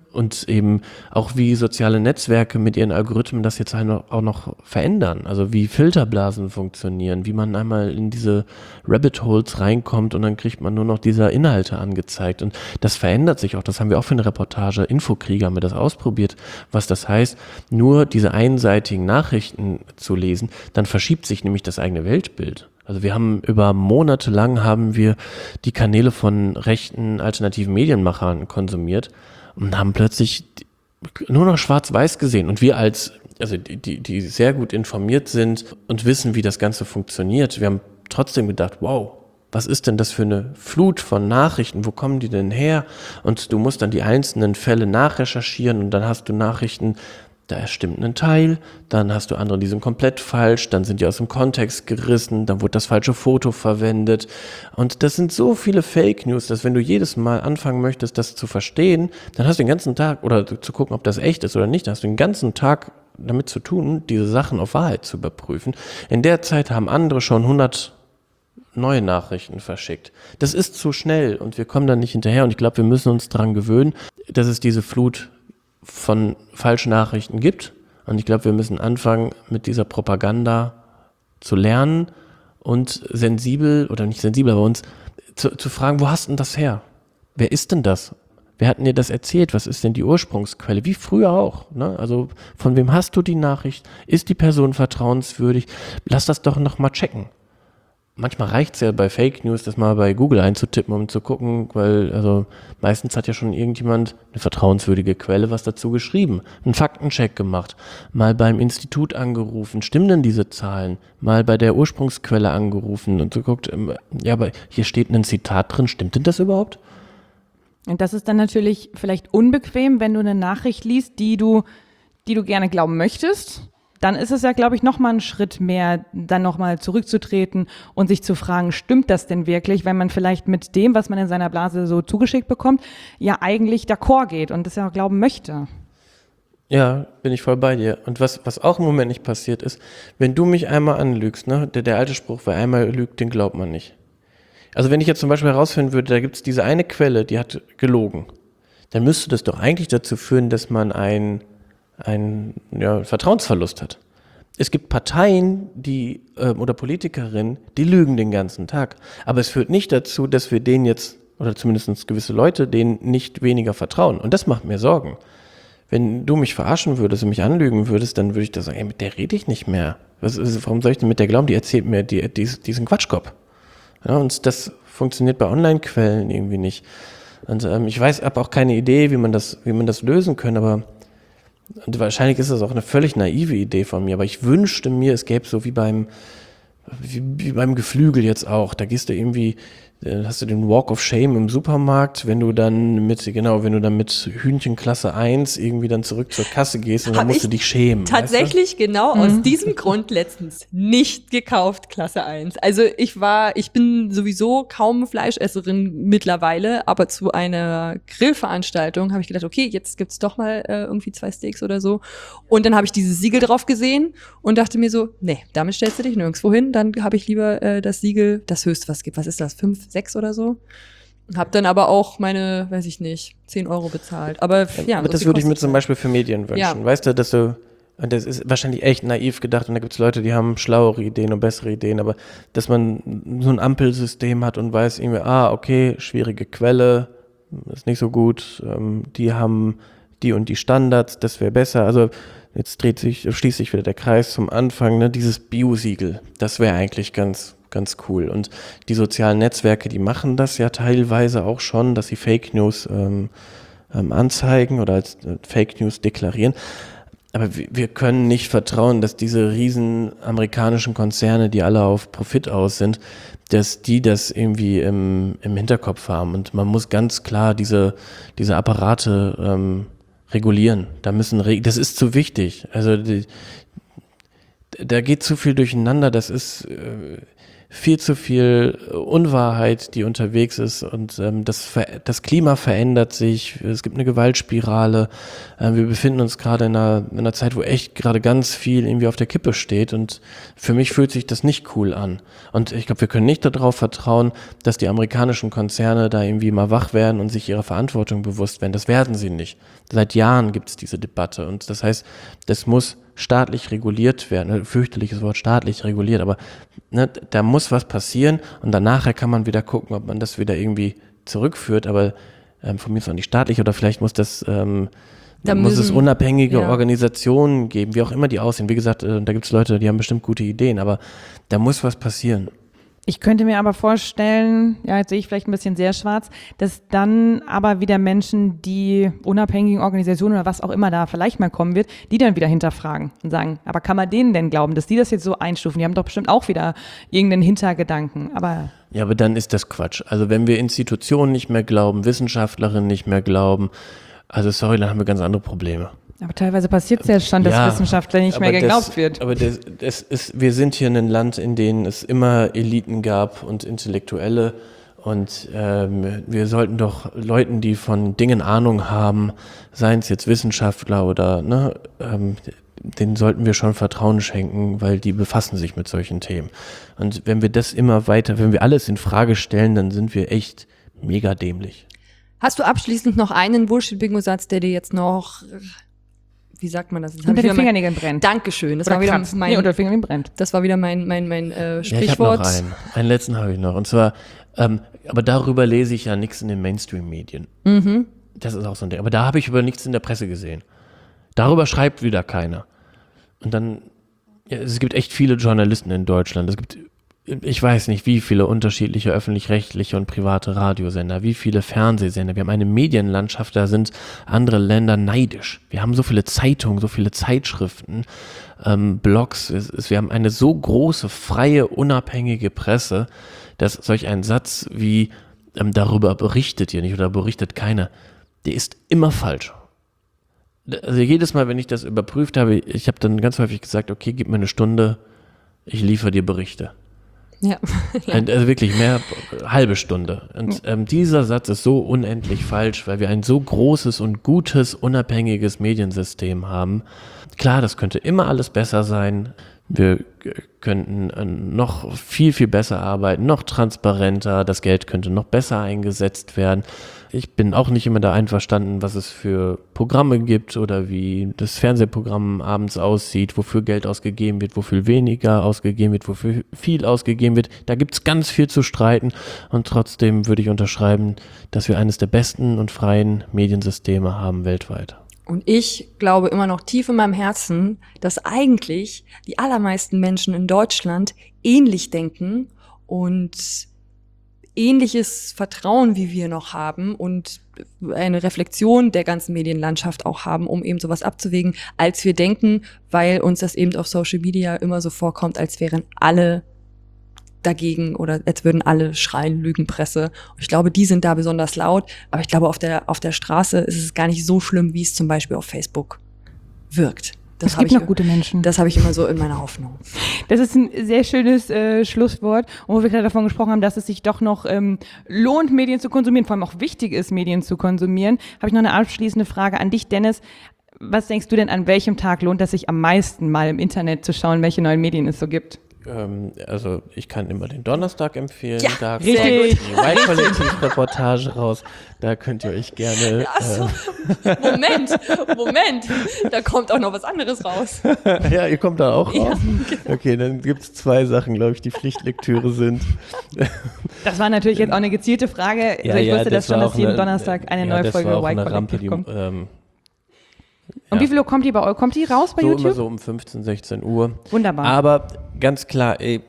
und eben auch wie soziale Netzwerke mit ihren Algorithmen das jetzt halt auch noch verändern. Also wie Filterblasen funktionieren, wie man einmal in diese Rabbit Holes reinkommt und dann kriegt man nur noch diese Inhalte angezeigt. Und das verändert sich auch. Das haben wir auch für eine Reportage Infokrieger haben wir das ausprobiert, was das heißt, nur diese einseitigen Nachrichten zu lesen, dann verschiebt sich nämlich das eigene Weltbild. Also wir haben über Monate lang haben wir die Kanäle von rechten alternativen Medienmachern konsumiert und haben plötzlich nur noch schwarz-weiß gesehen. Und wir als, also die, die, die sehr gut informiert sind und wissen, wie das Ganze funktioniert, wir haben trotzdem gedacht, wow, was ist denn das für eine Flut von Nachrichten? Wo kommen die denn her? Und du musst dann die einzelnen Fälle nachrecherchieren und dann hast du Nachrichten, da stimmt ein Teil, dann hast du andere, die sind komplett falsch, dann sind die aus dem Kontext gerissen, dann wurde das falsche Foto verwendet. Und das sind so viele Fake News, dass wenn du jedes Mal anfangen möchtest, das zu verstehen, dann hast du den ganzen Tag, oder zu gucken, ob das echt ist oder nicht, dann hast du den ganzen Tag damit zu tun, diese Sachen auf Wahrheit zu überprüfen. In der Zeit haben andere schon hundert neue Nachrichten verschickt. Das ist zu schnell und wir kommen da nicht hinterher und ich glaube, wir müssen uns daran gewöhnen, dass es diese Flut von falschen Nachrichten gibt. Und ich glaube, wir müssen anfangen, mit dieser Propaganda zu lernen und sensibel, oder nicht sensibel, aber uns zu, zu fragen, wo hast denn das her? Wer ist denn das? Wer hat denn dir das erzählt? Was ist denn die Ursprungsquelle? Wie früher auch. Ne? Also von wem hast du die Nachricht? Ist die Person vertrauenswürdig? Lass das doch noch mal checken. Manchmal reicht es ja bei Fake News, das mal bei Google einzutippen, um zu gucken, weil also meistens hat ja schon irgendjemand eine vertrauenswürdige Quelle was dazu geschrieben, einen Faktencheck gemacht, mal beim Institut angerufen, stimmen denn diese Zahlen, mal bei der Ursprungsquelle angerufen und so guckt, ja, aber hier steht ein Zitat drin, stimmt denn das überhaupt? Und das ist dann natürlich vielleicht unbequem, wenn du eine Nachricht liest, die du, die du gerne glauben möchtest. Dann ist es ja, glaube ich, nochmal ein Schritt mehr, dann nochmal zurückzutreten und sich zu fragen, stimmt das denn wirklich, wenn man vielleicht mit dem, was man in seiner Blase so zugeschickt bekommt, ja eigentlich d'accord geht und das ja glauben möchte. Ja, bin ich voll bei dir. Und was, was auch im Moment nicht passiert ist, wenn du mich einmal anlügst, ne, der, der alte Spruch, wer einmal lügt, den glaubt man nicht. Also wenn ich jetzt zum Beispiel herausfinden würde, da gibt es diese eine Quelle, die hat gelogen, dann müsste das doch eigentlich dazu führen, dass man ein ein ja, Vertrauensverlust hat. Es gibt Parteien, die äh, oder Politikerinnen, die lügen den ganzen Tag. Aber es führt nicht dazu, dass wir denen jetzt, oder zumindest gewisse Leute, denen nicht weniger vertrauen. Und das macht mir Sorgen. Wenn du mich verarschen würdest und mich anlügen würdest, dann würde ich da sagen, ey, mit der rede ich nicht mehr. Was ist, warum soll ich denn mit der glauben? Die erzählt mir die, die, diesen Quatschkopf. Ja, und das funktioniert bei Online-Quellen irgendwie nicht. Und ähm, ich weiß, habe auch keine Idee, wie man das, wie man das lösen kann, aber und wahrscheinlich ist das auch eine völlig naive Idee von mir, aber ich wünschte mir, es gäbe so wie beim, wie, wie beim Geflügel jetzt auch, da gehst du irgendwie, hast du den Walk of Shame im Supermarkt, wenn du dann mit, genau, wenn du dann mit Hühnchen Klasse eins irgendwie dann zurück zur Kasse gehst und dann Hab musst du dich schämen. Tatsächlich weißt du? Genau mhm. aus diesem Grund letztens nicht gekauft, Klasse eins. Also ich war, ich bin sowieso kaum Fleischesserin mittlerweile, aber zu einer Grillveranstaltung habe ich gedacht, okay, jetzt gibt's doch mal äh, irgendwie zwei Steaks oder so. Und dann habe ich dieses Siegel drauf gesehen und dachte mir so, nee, damit stellst du dich nirgendwo hin, dann habe ich lieber äh, das Siegel, das höchste, was es gibt. Was ist das? Fünf, sechs oder so? Hab dann aber auch meine, weiß ich nicht, zehn Euro bezahlt. Aber ja. Aber das würde ich mir zum Beispiel für Medien wünschen. Ja. Weißt du, dass du, und das ist wahrscheinlich echt naiv gedacht und da gibt es Leute, die haben schlauere Ideen und bessere Ideen, aber dass man so ein Ampelsystem hat und weiß irgendwie, ah, okay, schwierige Quelle, ist nicht so gut, ähm, die haben die und die Standards, das wäre besser. Also jetzt dreht sich, schließt sich wieder der Kreis zum Anfang, ne, dieses Bio-Siegel, das wäre eigentlich ganz ganz cool. Und die sozialen Netzwerke, die machen das ja teilweise auch schon, dass sie Fake News ähm, ähm, anzeigen oder als äh, Fake News deklarieren. Aber wir, wir können nicht vertrauen, dass diese riesen amerikanischen Konzerne, die alle auf Profit aus sind, dass die das irgendwie im, im Hinterkopf haben. Und man muss ganz klar diese, diese Apparate ähm, regulieren. Da müssen Re- das ist zu wichtig. Also die, da geht zu viel durcheinander. Das ist äh, viel zu viel Unwahrheit, die unterwegs ist und ähm, das, Ver- das Klima verändert sich, es gibt eine Gewaltspirale, äh, wir befinden uns gerade in einer, in einer Zeit, wo echt gerade ganz viel irgendwie auf der Kippe steht und für mich fühlt sich das nicht cool an und ich glaube, wir können nicht darauf vertrauen, dass die amerikanischen Konzerne da irgendwie mal wach werden und sich ihrer Verantwortung bewusst werden, das werden sie nicht. Seit Jahren gibt es diese Debatte und das heißt, das muss staatlich reguliert werden, fürchterliches Wort, staatlich reguliert, aber ne, da muss was passieren und danach kann man wieder gucken, ob man das wieder irgendwie zurückführt, aber ähm, von mir ist auch nicht staatlich oder vielleicht muss das, ähm, Da muss müssen- es unabhängige ja. Organisationen geben, wie auch immer die aussehen. Wie gesagt, äh, da gibt es Leute, die haben bestimmt gute Ideen, aber da muss was passieren. Ich könnte mir aber vorstellen, ja, jetzt sehe ich vielleicht ein bisschen sehr schwarz, dass dann aber wieder Menschen, die unabhängigen Organisationen oder was auch immer da vielleicht mal kommen wird, die dann wieder hinterfragen und sagen, aber kann man denen denn glauben, dass die das jetzt so einstufen? Die haben doch bestimmt auch wieder irgendeinen Hintergedanken, aber Ja, aber dann ist das Quatsch. Also wenn wir Institutionen nicht mehr glauben, Wissenschaftlerinnen nicht mehr glauben, also sorry, dann haben wir ganz andere Probleme. Aber teilweise passiert es ja schon, dass Ja, Wissenschaftler nicht mehr aber geglaubt das, wird. Aber das, das ist, wir sind hier in einem Land, in dem es immer Eliten gab und Intellektuelle und ähm, wir sollten doch Leuten, die von Dingen Ahnung haben, seien es jetzt Wissenschaftler oder, ne, ähm, denen sollten wir schon Vertrauen schenken, weil die befassen sich mit solchen Themen. Und wenn wir das immer weiter, wenn wir alles in Frage stellen, dann sind wir echt mega dämlich. Hast du abschließend noch einen Bullshit-Bingo-Satz, der dir jetzt noch, wie sagt man das? Jetzt hab Unter ich den wieder mein- Fingernägeln brennt. Dankeschön. Das Oder war wieder kratzt. mein, Nee, unter den Fingernägeln brennt. das war wieder mein, mein, mein äh, Ja, ich habe Sprichwort. noch einen. Einen letzten habe ich noch. Und zwar, ähm, aber darüber lese ich ja nichts in den Mainstream-Medien. Mhm. Das ist auch so ein Ding. Aber da habe ich über nichts in der Presse gesehen. Darüber schreibt wieder keiner. Und dann, ja, es gibt echt viele Journalisten in Deutschland. Es gibt, ich weiß nicht, wie viele unterschiedliche öffentlich-rechtliche und private Radiosender, wie viele Fernsehsender. Wir haben eine Medienlandschaft, da sind andere Länder neidisch. Wir haben so viele Zeitungen, so viele Zeitschriften, ähm, Blogs. Es, es, wir haben eine so große, freie, unabhängige Presse, dass solch ein Satz wie ähm, darüber berichtet ihr nicht oder berichtet keiner, der ist immer falsch. Also jedes Mal, wenn ich das überprüft habe, ich habe dann ganz häufig gesagt, okay, gib mir eine Stunde, ich liefere dir Berichte. Ja. Und also wirklich mehr, halbe Stunde. Und ähm, dieser Satz ist so unendlich falsch, weil wir ein so großes und gutes, unabhängiges Mediensystem haben. Klar, das könnte immer alles besser sein. Wir g- könnten äh, noch viel, viel besser arbeiten, noch transparenter. Das Geld könnte noch besser eingesetzt werden. Ich bin auch nicht immer da einverstanden, was es für Programme gibt oder wie das Fernsehprogramm abends aussieht, wofür Geld ausgegeben wird, wofür weniger ausgegeben wird, wofür viel ausgegeben wird. Da gibt es ganz viel zu streiten und trotzdem würde ich unterschreiben, dass wir eines der besten und freien Mediensysteme haben weltweit. Und ich glaube immer noch tief in meinem Herzen, dass eigentlich die allermeisten Menschen in Deutschland ähnlich denken und ähnliches Vertrauen wie wir noch haben und eine Reflexion der ganzen Medienlandschaft auch haben, um eben sowas abzuwägen, als wir denken, weil uns das eben auf Social Media immer so vorkommt, als wären alle dagegen oder als würden alle schreien Lügenpresse. Und ich glaube, die sind da besonders laut, aber ich glaube, auf der, auf der Straße ist es gar nicht so schlimm, wie es zum Beispiel auf Facebook wirkt. Das Es habe gibt ich, noch gute Menschen. das habe ich immer so in meiner Hoffnung. Das ist ein sehr schönes äh, Schlusswort, wo wir gerade davon gesprochen haben, dass es sich doch noch ähm, lohnt, Medien zu konsumieren, vor allem auch wichtig ist, Medien zu konsumieren. Habe ich noch eine abschließende Frage an dich, Dennis. Was denkst du denn, an welchem Tag lohnt es sich am meisten, mal im Internet zu schauen, welche neuen Medien es so gibt? Ähm, also ich kann immer den Donnerstag empfehlen. Ja, da richtig. kommt die Y-Kollektiv-Reportage raus. Da könnt ihr euch gerne... Achso, Moment, Moment, da kommt auch noch was anderes raus. Äh, ja, ihr kommt da auch Ja, raus. Okay, dann gibt es zwei Sachen, glaube ich, die Pflichtlektüre sind. Das war natürlich jetzt auch eine gezielte Frage. also ich wusste das schon, war dass auch jeden eine- Donnerstag eine ja, neue das Folge war auch eine Rampe, Y-Kollektiv die, kommt. ähm, Und ja. wie viel Uhr kommt die bei euch? Kommt die raus bei so YouTube? immer so um fünfzehn, sechzehn Uhr. Wunderbar. Aber ganz klar, ey,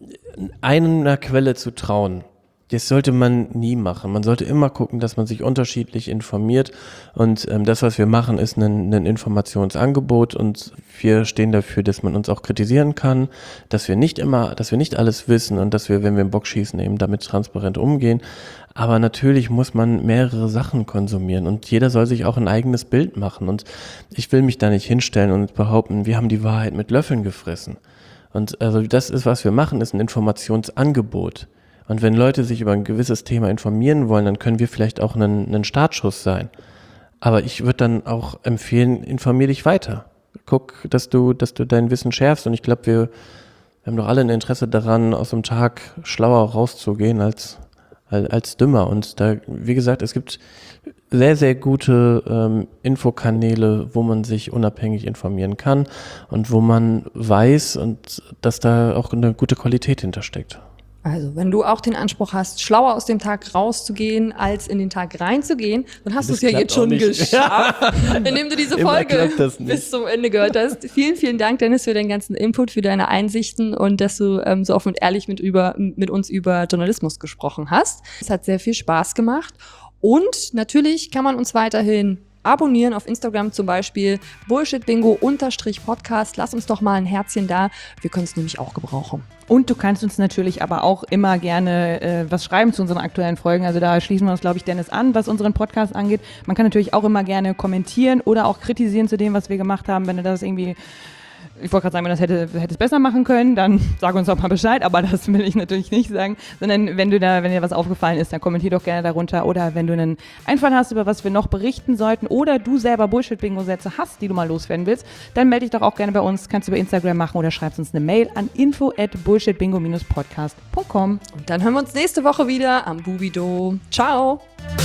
einer Quelle zu trauen, das sollte man nie machen. Man sollte immer gucken, dass man sich unterschiedlich informiert. Und ähm, das, was wir machen, ist ein, ein Informationsangebot. Und wir stehen dafür, dass man uns auch kritisieren kann, dass wir nicht immer, dass wir nicht alles wissen und dass wir, wenn wir einen Bock schießen, eben damit transparent umgehen. Aber natürlich muss man mehrere Sachen konsumieren und jeder soll sich auch ein eigenes Bild machen. Und ich will mich da nicht hinstellen und behaupten, wir haben die Wahrheit mit Löffeln gefressen. Und also das ist, was wir machen, ist ein Informationsangebot. Und wenn Leute sich über ein gewisses Thema informieren wollen, dann können wir vielleicht auch einen, einen Startschuss sein. Aber ich würde dann auch empfehlen, informier dich weiter. Guck, dass du, dass du dein Wissen schärfst. Und ich glaube, wir, wir haben doch alle ein Interesse daran, aus dem Tag schlauer rauszugehen als, als, als dümmer. Und da, wie gesagt, es gibt sehr, sehr gute ähm, Infokanäle, wo man sich unabhängig informieren kann und wo man weiß, und dass da auch eine gute Qualität hintersteckt. Also, wenn du auch den Anspruch hast, schlauer aus dem Tag rauszugehen, als in den Tag reinzugehen, dann hast du es ja jetzt schon geschafft, indem du diese Folge bis zum Ende gehört hast. Vielen, vielen Dank, Dennis, für deinen ganzen Input, für deine Einsichten und dass du ähm, so offen und ehrlich mit, über, mit uns über Journalismus gesprochen hast. Es hat sehr viel Spaß gemacht. Und natürlich kann man uns weiterhin abonnieren auf Instagram zum Beispiel, Bullshit-Bingo-Podcast. Lass uns doch mal ein Herzchen da. Wir können es nämlich auch gebrauchen. Und du kannst uns natürlich aber auch immer gerne äh, was schreiben zu unseren aktuellen Folgen. Also da schließen wir uns, glaube ich, Dennis an, was unseren Podcast angeht. Man kann natürlich auch immer gerne kommentieren oder auch kritisieren zu dem, was wir gemacht haben, wenn du das irgendwie... Ich wollte gerade sagen, wenn du das hätte, hätte es besser machen können, dann sag uns doch mal Bescheid, aber das will ich natürlich nicht sagen, sondern wenn du da, wenn dir was aufgefallen ist, dann kommentier doch gerne darunter, oder wenn du einen Einfall hast, über was wir noch berichten sollten, oder du selber Bullshit-Bingo-Sätze hast, die du mal loswerden willst, dann melde dich doch auch gerne bei uns, kannst du über Instagram machen oder schreibst uns eine Mail an info at bullshit bingo podcast punkt com. Und dann hören wir uns nächste Woche wieder am Bubido. Ciao!